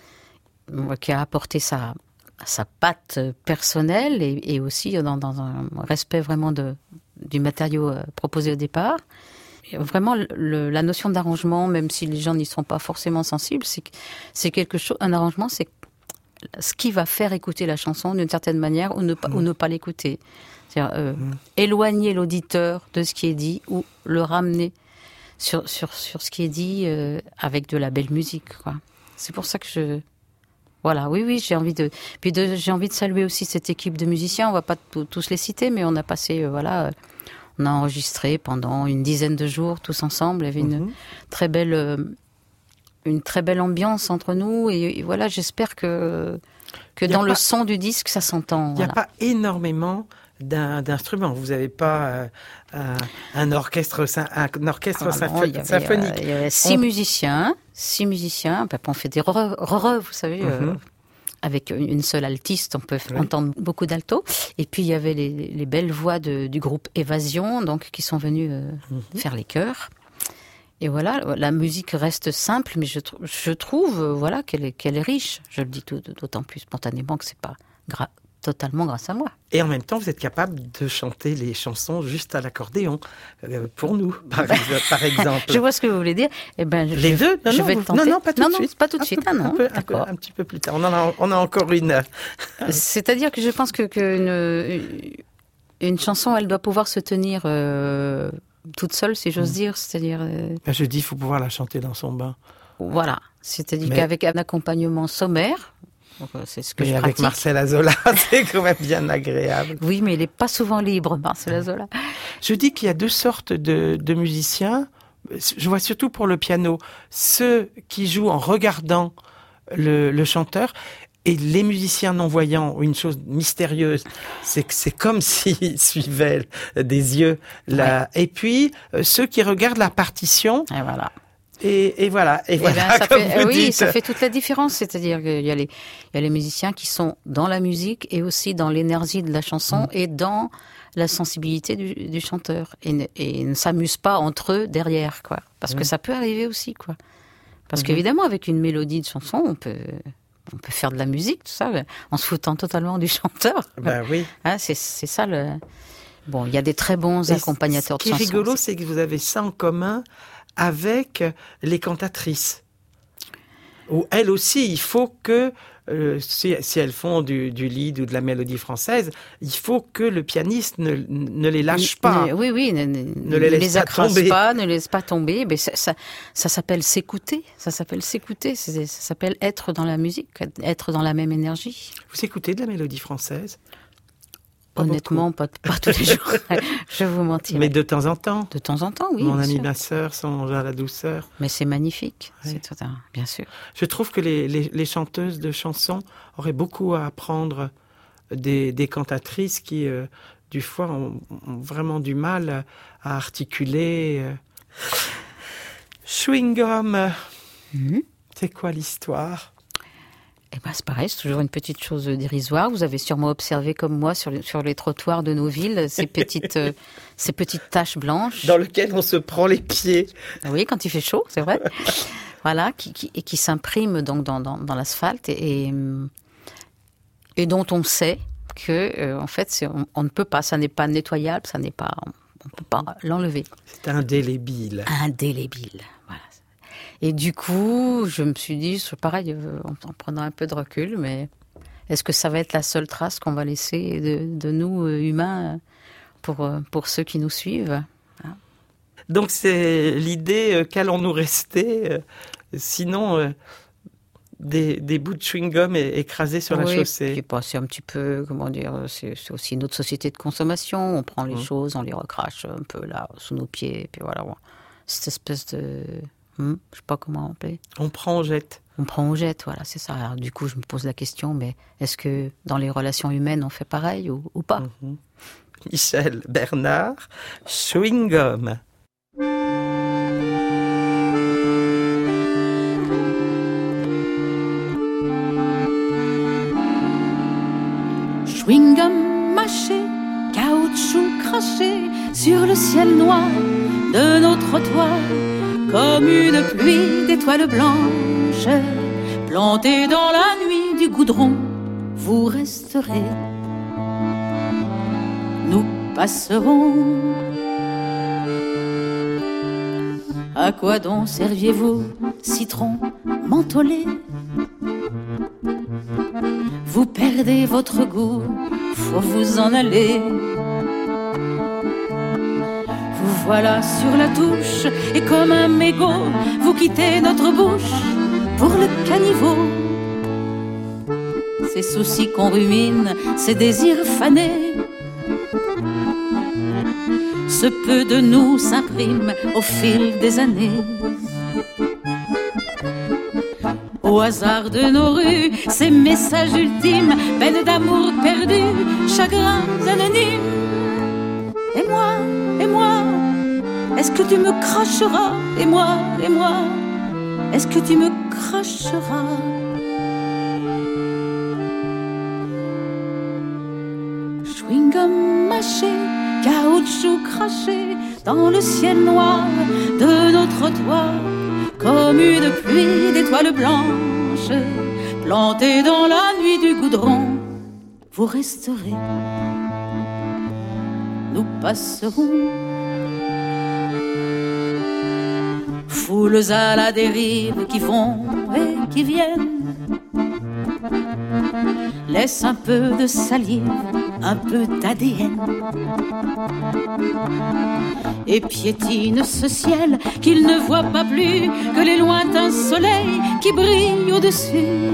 qui a apporté sa... sa patte personnelle et, et aussi dans, dans un respect vraiment de, du matériau proposé au départ. Et vraiment, le, la notion d'arrangement, même si les gens n'y sont pas forcément sensibles, c'est, c'est quelque chose. Un arrangement, c'est ce qui va faire écouter la chanson d'une certaine manière ou ne pas, mmh. ou ne pas l'écouter. C'est-à-dire euh, mmh. éloigner l'auditeur de ce qui est dit ou le ramener sur, sur, sur ce qui est dit euh, avec de la belle musique, quoi. C'est pour ça que je... Voilà, oui, oui, j'ai envie de, puis de, j'ai envie de saluer aussi cette équipe de musiciens. On va pas t- tous les citer, mais on a passé, euh, voilà, euh, on a enregistré pendant une dizaine de jours tous ensemble. Il y avait une mm-hmm. très belle, euh, une très belle ambiance entre nous. Et, et voilà, j'espère que que dans pas, le son du disque, ça s'entend. Il n'y voilà. a pas énormément d'un, d'instruments. Vous n'avez pas euh, un, un orchestre, un orchestre ah, sympho- non, il y avait, symphonique. Euh, il y avait six on... musiciens. Six musiciens, on fait des re, re, vous savez, mm-hmm. euh, avec une seule altiste, on peut oui. entendre beaucoup d'alto. Et puis il y avait les, les belles voix de, du groupe Évasion, donc qui sont venus euh, mm-hmm. faire les chœurs. Et voilà, la musique reste simple, mais je, je trouve, euh, voilà, qu'elle est, qu'elle est riche. Je le dis tout, d'autant plus spontanément que c'est pas gra- totalement grâce à moi. Et en même temps, vous êtes capable de chanter les chansons juste à l'accordéon, euh, pour nous, par, par exemple. Je vois ce que vous voulez dire. Eh ben, je, les deux non, je non, vais vous, tenter. Non, non, pas tout non, de non, suite. pas tout de un suite. Peu, ah non, un, peu, d'accord. Un, peu, un petit peu plus tard. On en a, on a encore une. C'est-à-dire que je pense que, que une, une chanson, elle doit pouvoir se tenir euh, toute seule, si j'ose mmh. dire. C'est-à-dire. Euh... Ben, je dis, il faut pouvoir la chanter dans son bain. Voilà. C'est-à-dire Mais... qu'avec un accompagnement sommaire. Donc, c'est ce que mais je avec pratique. Marcel Azola, c'est quand même bien agréable. Oui, mais il n'est pas souvent libre, Marcel Azola. Je dis qu'il y a deux sortes de, de musiciens. Je vois surtout pour le piano, ceux qui jouent en regardant le, le chanteur et les musiciens non-voyants. Une chose mystérieuse, c'est que c'est comme s'ils suivaient des yeux. Là. Ouais. Et puis, ceux qui regardent la partition. Et voilà. Et, et voilà, et, et voilà ben, ça comme fait, vous oui, dites. ça fait toute la différence. C'est-à-dire qu'il y a les, il y a les musiciens qui sont dans la musique et aussi dans l'énergie de la chanson mmh. et dans la sensibilité du, du chanteur et ne, et ne s'amusent pas entre eux derrière, quoi. Parce mmh. que ça peut arriver aussi, quoi. Parce mmh. qu'évidemment, avec une mélodie de chanson, on peut, on peut faire de la musique, tout ça, en se foutant totalement du chanteur. Ben oui. Hein, c'est, c'est ça le. Bon, il y a des très bons et accompagnateurs de chansons. Ce qui est rigolo, c'est que vous avez ça en commun avec les cantatrices. Où elles aussi, il faut que, euh, si, si elles font du, du lead ou de la mélodie française, il faut que le pianiste ne, ne les lâche pas. Ne, oui, oui, ne, ne, ne les, laisse les pas accroche tomber. pas, ne les laisse pas tomber. Mais ça, ça, ça s'appelle s'écouter. Ça s'appelle s'écouter. C'est, ça s'appelle être dans la musique, être dans la même énergie. Vous écoutez de la mélodie française ? Pas Honnêtement, pas, pas tous les jours. Je vous mentirai. Mais de temps en temps. De temps en temps, oui. Mon ami, ma sœur, songe à la douceur. Mais c'est magnifique, oui. c'est tout un, bien sûr. Je trouve que les, les, les chanteuses de chansons auraient beaucoup à apprendre des, des cantatrices qui, euh, du fois, ont, ont vraiment du mal à articuler. Chewing gum, mmh. c'est quoi l'histoire ? Eh ben, c'est pareil, c'est toujours une petite chose dérisoire. Vous avez sûrement observé, comme moi, sur les, sur les trottoirs de nos villes, ces petites, euh, ces petites taches blanches. Dans lesquelles on se prend les pieds. Oui, quand il fait chaud, c'est vrai. voilà, qui, qui, et qui s'imprime donc dans, dans, dans l'asphalte et, et, et dont on sait que, euh, en fait, c'est, on, on ne peut pas, ça n'est pas nettoyable, ça n'est pas, on ne peut pas l'enlever. C'est indélébile. Indélébile, voilà. Et du coup, je me suis dit, c'est pareil, euh, en, en prenant un peu de recul, mais est-ce que ça va être la seule trace qu'on va laisser de, de nous, euh, humains, pour, euh, pour ceux qui nous suivent? Hein. Donc c'est l'idée, euh, qu'allons-nous rester euh, sinon euh, des, des bouts de chewing-gum é- écrasés sur oui, la chaussée. Puis, bah, c'est un petit peu, comment dire, c'est, c'est aussi notre société de consommation. On prend les Mmh. choses, on les recrache un peu là, sous nos pieds, et puis voilà. Ouais. Cette espèce de... Hmm, je sais pas comment appeler. On prend, on jette. On prend, on jette, voilà, c'est ça. Alors, du coup, je me pose la question, mais est-ce que dans les relations humaines, on fait pareil ou, ou pas? Mmh. Michel Bernard, chewing-gum. Chewing-gum mâché, caoutchouc craché sur le ciel noir de nos trottoirs, comme une pluie d'étoiles blanches, plantées dans la nuit du goudron, vous resterez. Nous passerons. À quoi donc serviez-vous, citron mentholé? Vous perdez votre goût, faut vous en aller. Vous voilà sur la touche, et comme un mégot, vous quittez notre bouche pour le caniveau. Ces soucis qu'on rumine, ces désirs fanés, ce peu de nous s'imprime au fil des années. Au hasard de nos rues, ces messages ultimes, peines d'amour perdues, chagrins anonymes. Et moi, et moi, est-ce que tu me cracheras? Et moi, et moi, est-ce que tu me cracheras? Chewing-gum mâché, caoutchouc craché dans le ciel noir de nos trottoirs, comme une pluie d'étoiles blanches, plantées dans la nuit du goudron, vous resterez. Nous passerons. Foules à la dérive qui vont et qui viennent, laisse un peu de salive, un peu d'A D N, et piétine ce ciel qu'il ne voit pas plus que les lointains soleils qui brillent au-dessus.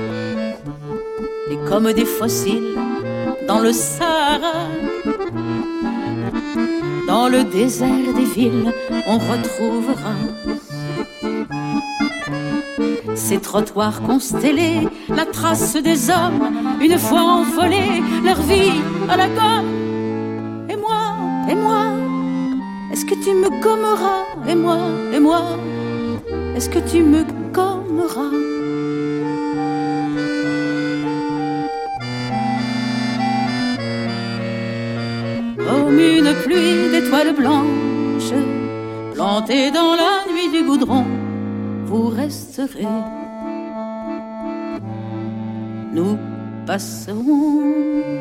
Et comme des fossiles dans le Sahara, dans le désert des villes, on retrouvera ces trottoirs constellés, la trace des hommes, une fois envolés, leur vie à la gomme. Et moi, et moi, est-ce que tu me gommeras? Et moi, et moi, est-ce que tu me gommeras? Comme une pluie d'étoiles blanches, plantées dans la nuit du goudron, vous resterez. Nous passerons.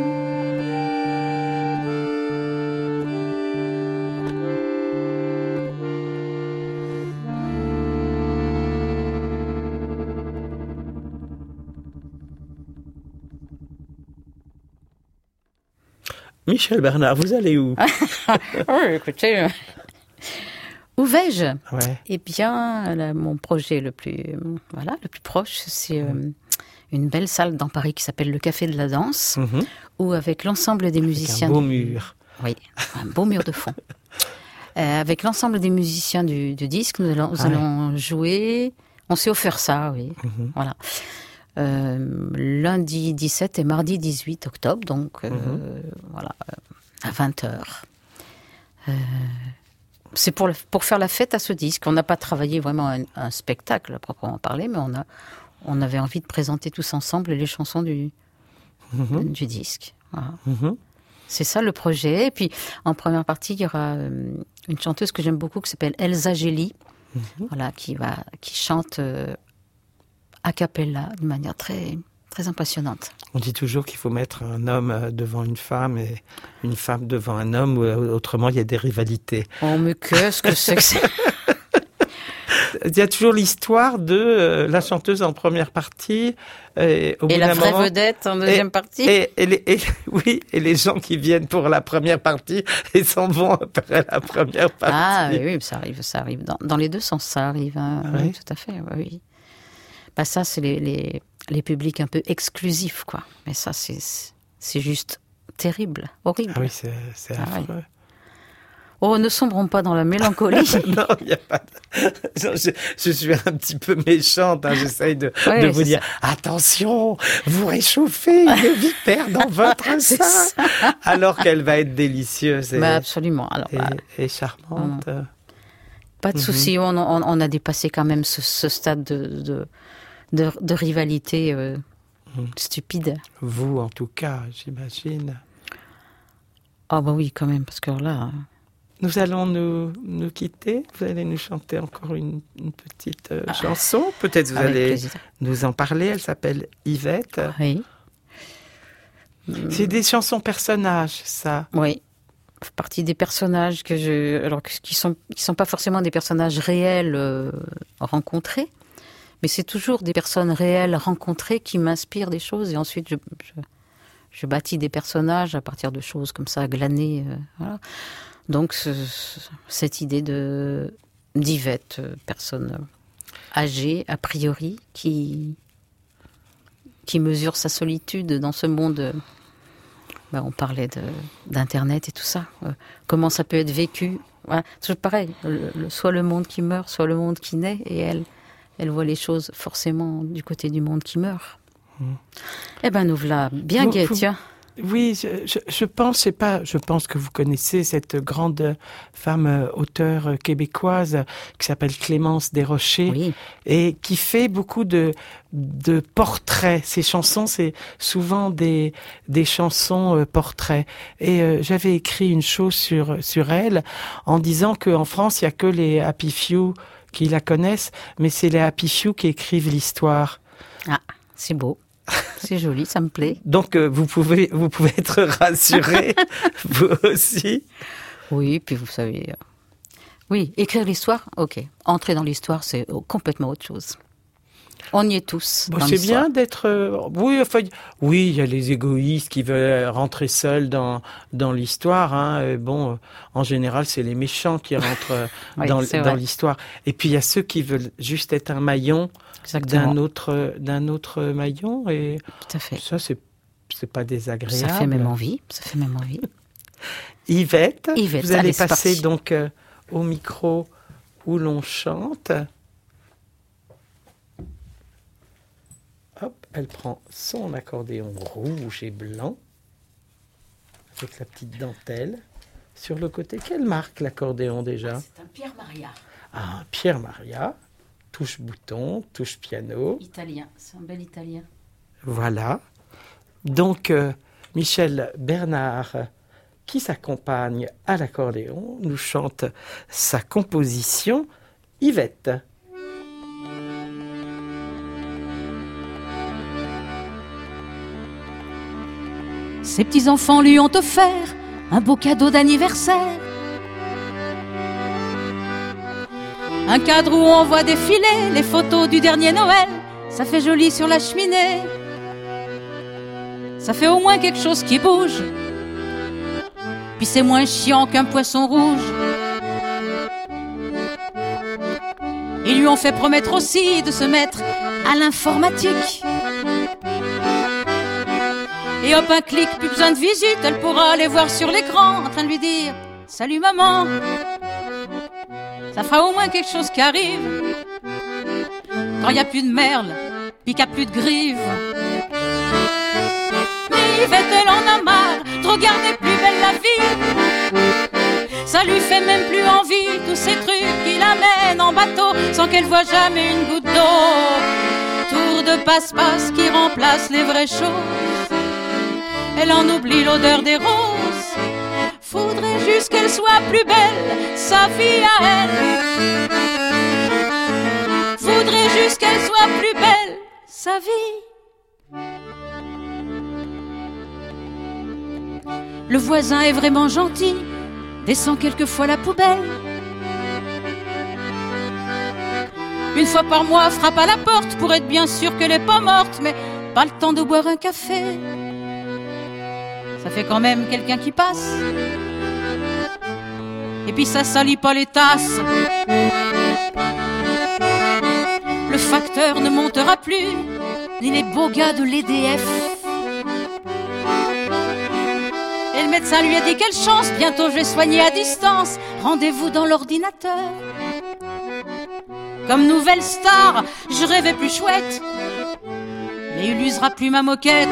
Michel Bernard, vous allez où? Oh, écoutez, euh, où vais-je? Ouais. Eh bien, là, mon projet le plus, euh, voilà, le plus proche, c'est euh, une belle salle dans Paris qui s'appelle le Café de la Danse, Mmh. où avec l'ensemble des musiciens... Un beau du- mur. Oui, un beau mur de fond. Euh, avec l'ensemble des musiciens du, du disque, nous allons, nous Ah ouais. allons jouer... On s'est offert ça, oui. Mhm. Voilà. Euh, lundi dix-sept et mardi dix-huit octobre, donc euh, Mhm. voilà, euh, à vingt heures. Euh, c'est pour, le- pour faire la fête à ce disque. On n'a pas travaillé vraiment un, un spectacle à proprement parler, mais on, a, on avait envie de présenter tous ensemble les chansons du, Mhm. du disque. Voilà. Mhm. C'est ça le projet. Et puis, en première partie, il y aura euh, une chanteuse que j'aime beaucoup qui s'appelle Elsa Gély, Mmh. Voilà, qui, va, qui chante euh, a cappella de manière très, très impressionnante. On dit toujours qu'il faut mettre un homme devant une femme et une femme devant un homme, ou autrement il y a des rivalités. Oh, mais qu'est-ce que c'est que ça? Il y a toujours l'histoire de euh, la chanteuse en première partie. Et, au et bout la d'un vraie moment, vedette en deuxième et, partie. Et, et, les, et, oui, et les gens qui viennent pour la première partie et s'en vont après la première partie. Ah oui, ça arrive, ça arrive. Dans, dans les deux sens, ça arrive. Hein. Ah, oui. Oui, tout à fait, oui. Bah, ça, c'est les, les, les publics un peu exclusifs, quoi. Mais ça, c'est, c'est juste terrible, horrible. Ah oui, c'est, c'est ah, affreux. Oui. Oh, ne sombrons pas dans la mélancolie. Non, il n'y a pas de... non, je, je suis un petit peu méchante, hein, j'essaye de, ouais, de vous dire, ça. Attention, vous réchauffez une vipère dans votre sein, alors qu'elle va être délicieuse et, bah, absolument. Alors, et, bah, et charmante. Hum. Pas de mm-hmm. souci, on, on, on a dépassé quand même ce, ce stade de, de, de, de rivalité euh, mm. stupide. Vous, en tout cas, j'imagine. Ah bah oui, quand même, parce que là... Nous allons nous, nous quitter. Vous allez nous chanter encore une, une petite euh, ah, chanson. Peut-être vous allez plaisir. Nous en parler. Elle s'appelle Yvette. Oui. C'est des chansons personnages, ça. Oui. Fait partie des personnages que je, alors qui sont qui sont pas forcément des personnages réels euh, rencontrés, mais c'est toujours des personnes réelles rencontrées qui m'inspirent des choses et ensuite je, je, je bâtis des personnages à partir de choses comme ça glanées. Euh, voilà. Donc, ce, cette idée de, d'Yvette, personne âgée, a priori, qui, qui mesure sa solitude dans ce monde. Ben, on parlait de, d'Internet et tout ça. Euh, comment ça peut être vécu. Voilà, c'est pareil, le, le, soit le monde qui meurt, soit le monde qui naît, et elle, elle voit les choses forcément du côté du monde qui meurt. Mmh. Eh ben, nous voilà bien gays, tiens. Oui, je, je, je pense, je sais pas, je pense que vous connaissez cette grande femme auteure québécoise qui s'appelle Clémence Desrochers oui. et qui fait beaucoup de, de portraits. Ses chansons, c'est souvent des, des chansons euh, portraits. Et euh, j'avais écrit une chose sur, sur elle en disant qu'en France, il y a que les Happy Few qui la connaissent, mais c'est les Happy Few qui écrivent l'histoire. Ah, c'est beau. C'est joli, ça me plaît. Donc, euh, vous pouvez, vous pouvez être rassurés, vous aussi. Oui, puis vous savez... Euh... Oui, écrire l'histoire, ok. Entrer dans l'histoire, c'est complètement autre chose. On y est tous. Bon, dans c'est l'histoire. bien d'être... Euh, oui, enfin, oui, il y a les égoïstes qui veulent rentrer seuls dans, dans l'histoire. Hein, et bon, euh, en général, c'est les méchants qui rentrent oui, dans, dans l'histoire. Et puis, il y a ceux qui veulent juste être un maillon d'un autre, d'un autre maillon. Et tout à fait. Ça, c'est, c'est pas désagréable. Ça fait même envie. Ça fait même envie. Yvette, Yvette, vous allez allez, passer donc euh, au micro où l'on chante. Hop, elle prend son accordéon rouge et blanc avec la petite dentelle sur le côté. Quelle marque l'accordéon déjà ? C'est un Pierre Maria. Ah, un Pierre Maria. Touche bouton, touche piano. Italien, c'est un bel italien. Voilà. Donc, euh, Michel Bernard, qui s'accompagne à l'accordéon, nous chante sa composition Yvette. Ses petits-enfants lui ont offert un beau cadeau d'anniversaire. Un cadre où on voit défiler les photos du dernier Noël. Ça fait joli sur la cheminée. Ça fait au moins quelque chose qui bouge. Puis c'est moins chiant qu'un poisson rouge. Ils lui ont fait promettre aussi de se mettre à l'informatique. Et hop, un clic, plus besoin de visite, elle pourra aller voir sur l'écran en train de lui dire « Salut maman !» Ça fera au moins quelque chose qui arrive quand il n'y a plus de merle, puis qu'il n'y a plus de grive. Mais Yvette, elle en a marre de regarder plus belle la vie. Ça lui fait même plus envie, tous ces trucs qui l'amènent en bateau sans qu'elle voie jamais une goutte d'eau. Tour de passe-passe qui remplace les vraies choses. Elle en oublie l'odeur des roses. Faudrait juste qu'elle soit plus belle, sa vie à elle. Faudrait juste qu'elle soit plus belle, sa vie. Le voisin est vraiment gentil, descend quelquefois la poubelle. Une fois par mois, frappe à la porte pour être bien sûr qu'elle est pas morte, mais pas le temps de boire un café. Ça fait quand même quelqu'un qui passe. Et puis ça salit pas les tasses. Le facteur ne montera plus, ni les beaux gars de l'E D F. Et le médecin lui a dit quelle chance, bientôt je vais soigner à distance. Rendez-vous dans l'ordinateur. Comme nouvelle star, je rêvais plus chouette, mais il usera plus ma moquette.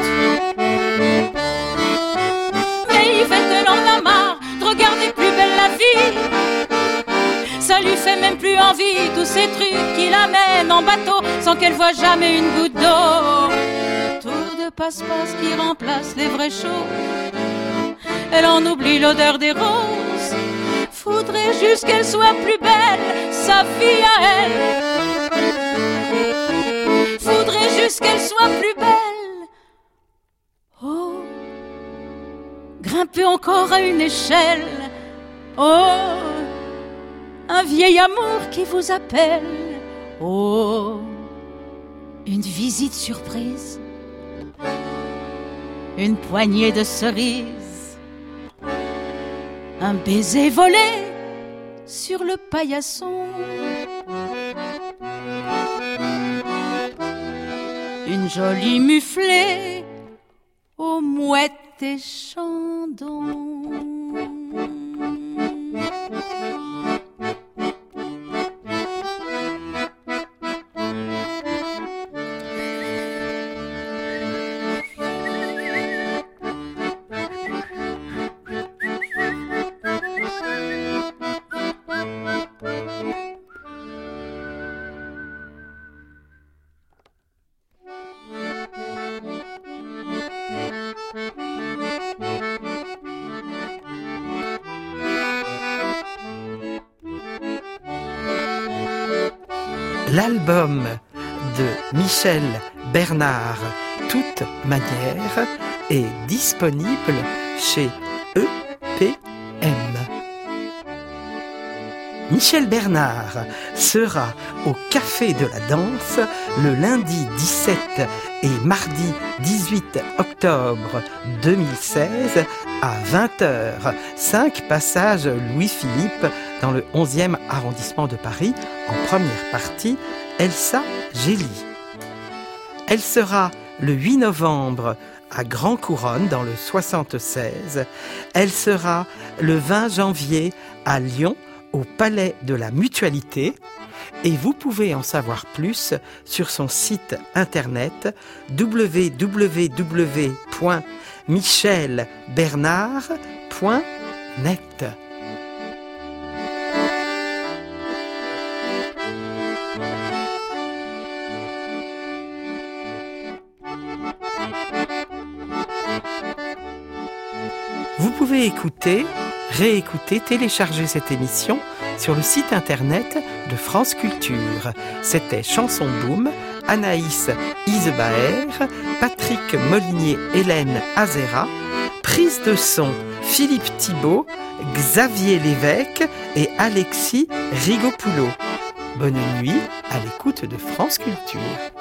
Mais Yvette elle en a marre de regarder plus belle la vie. Ça lui fait même plus envie, tous ces trucs qui l'amènent en bateau sans qu'elle voie jamais une goutte d'eau. Tour de passe-passe qui remplace les vrais shows. Elle en oublie l'odeur des roses. Faudrait juste qu'elle soit plus belle, sa vie à elle. Faudrait juste qu'elle soit plus belle. Oh, grimper encore à une échelle. Oh, un vieil amour qui vous appelle. Oh, une visite surprise. Une poignée de cerises. Un baiser volé sur le paillasson. Une jolie muflée aux mouettes et chandons. L'album de Michel Bernard, Toute manière, est disponible chez E P M. Michel Bernard sera au Café de la Danse le lundi dix-sept et mardi dix-huit octobre deux mille seize à vingt heures, cinq passage Louis-Philippe dans le onzième arrondissement de Paris, en première partie, Elsa Gély. Elle sera le huit novembre à Grand Couronne dans le soixante-seize. Elle sera le vingt janvier à Lyon au Palais de la Mutualité. Et vous pouvez en savoir plus sur son site internet w w w point michel bernard point net. Vous pouvez écouter, réécouter, télécharger cette émission sur le site internet de France Culture. C'était Chanson Boom, Anaïs Isebaer, Patrick Molinier, Hélène Azera, prise de son Philippe Thibault, Xavier Lévesque et Alexis Rigopoulou. Bonne nuit à l'écoute de France Culture.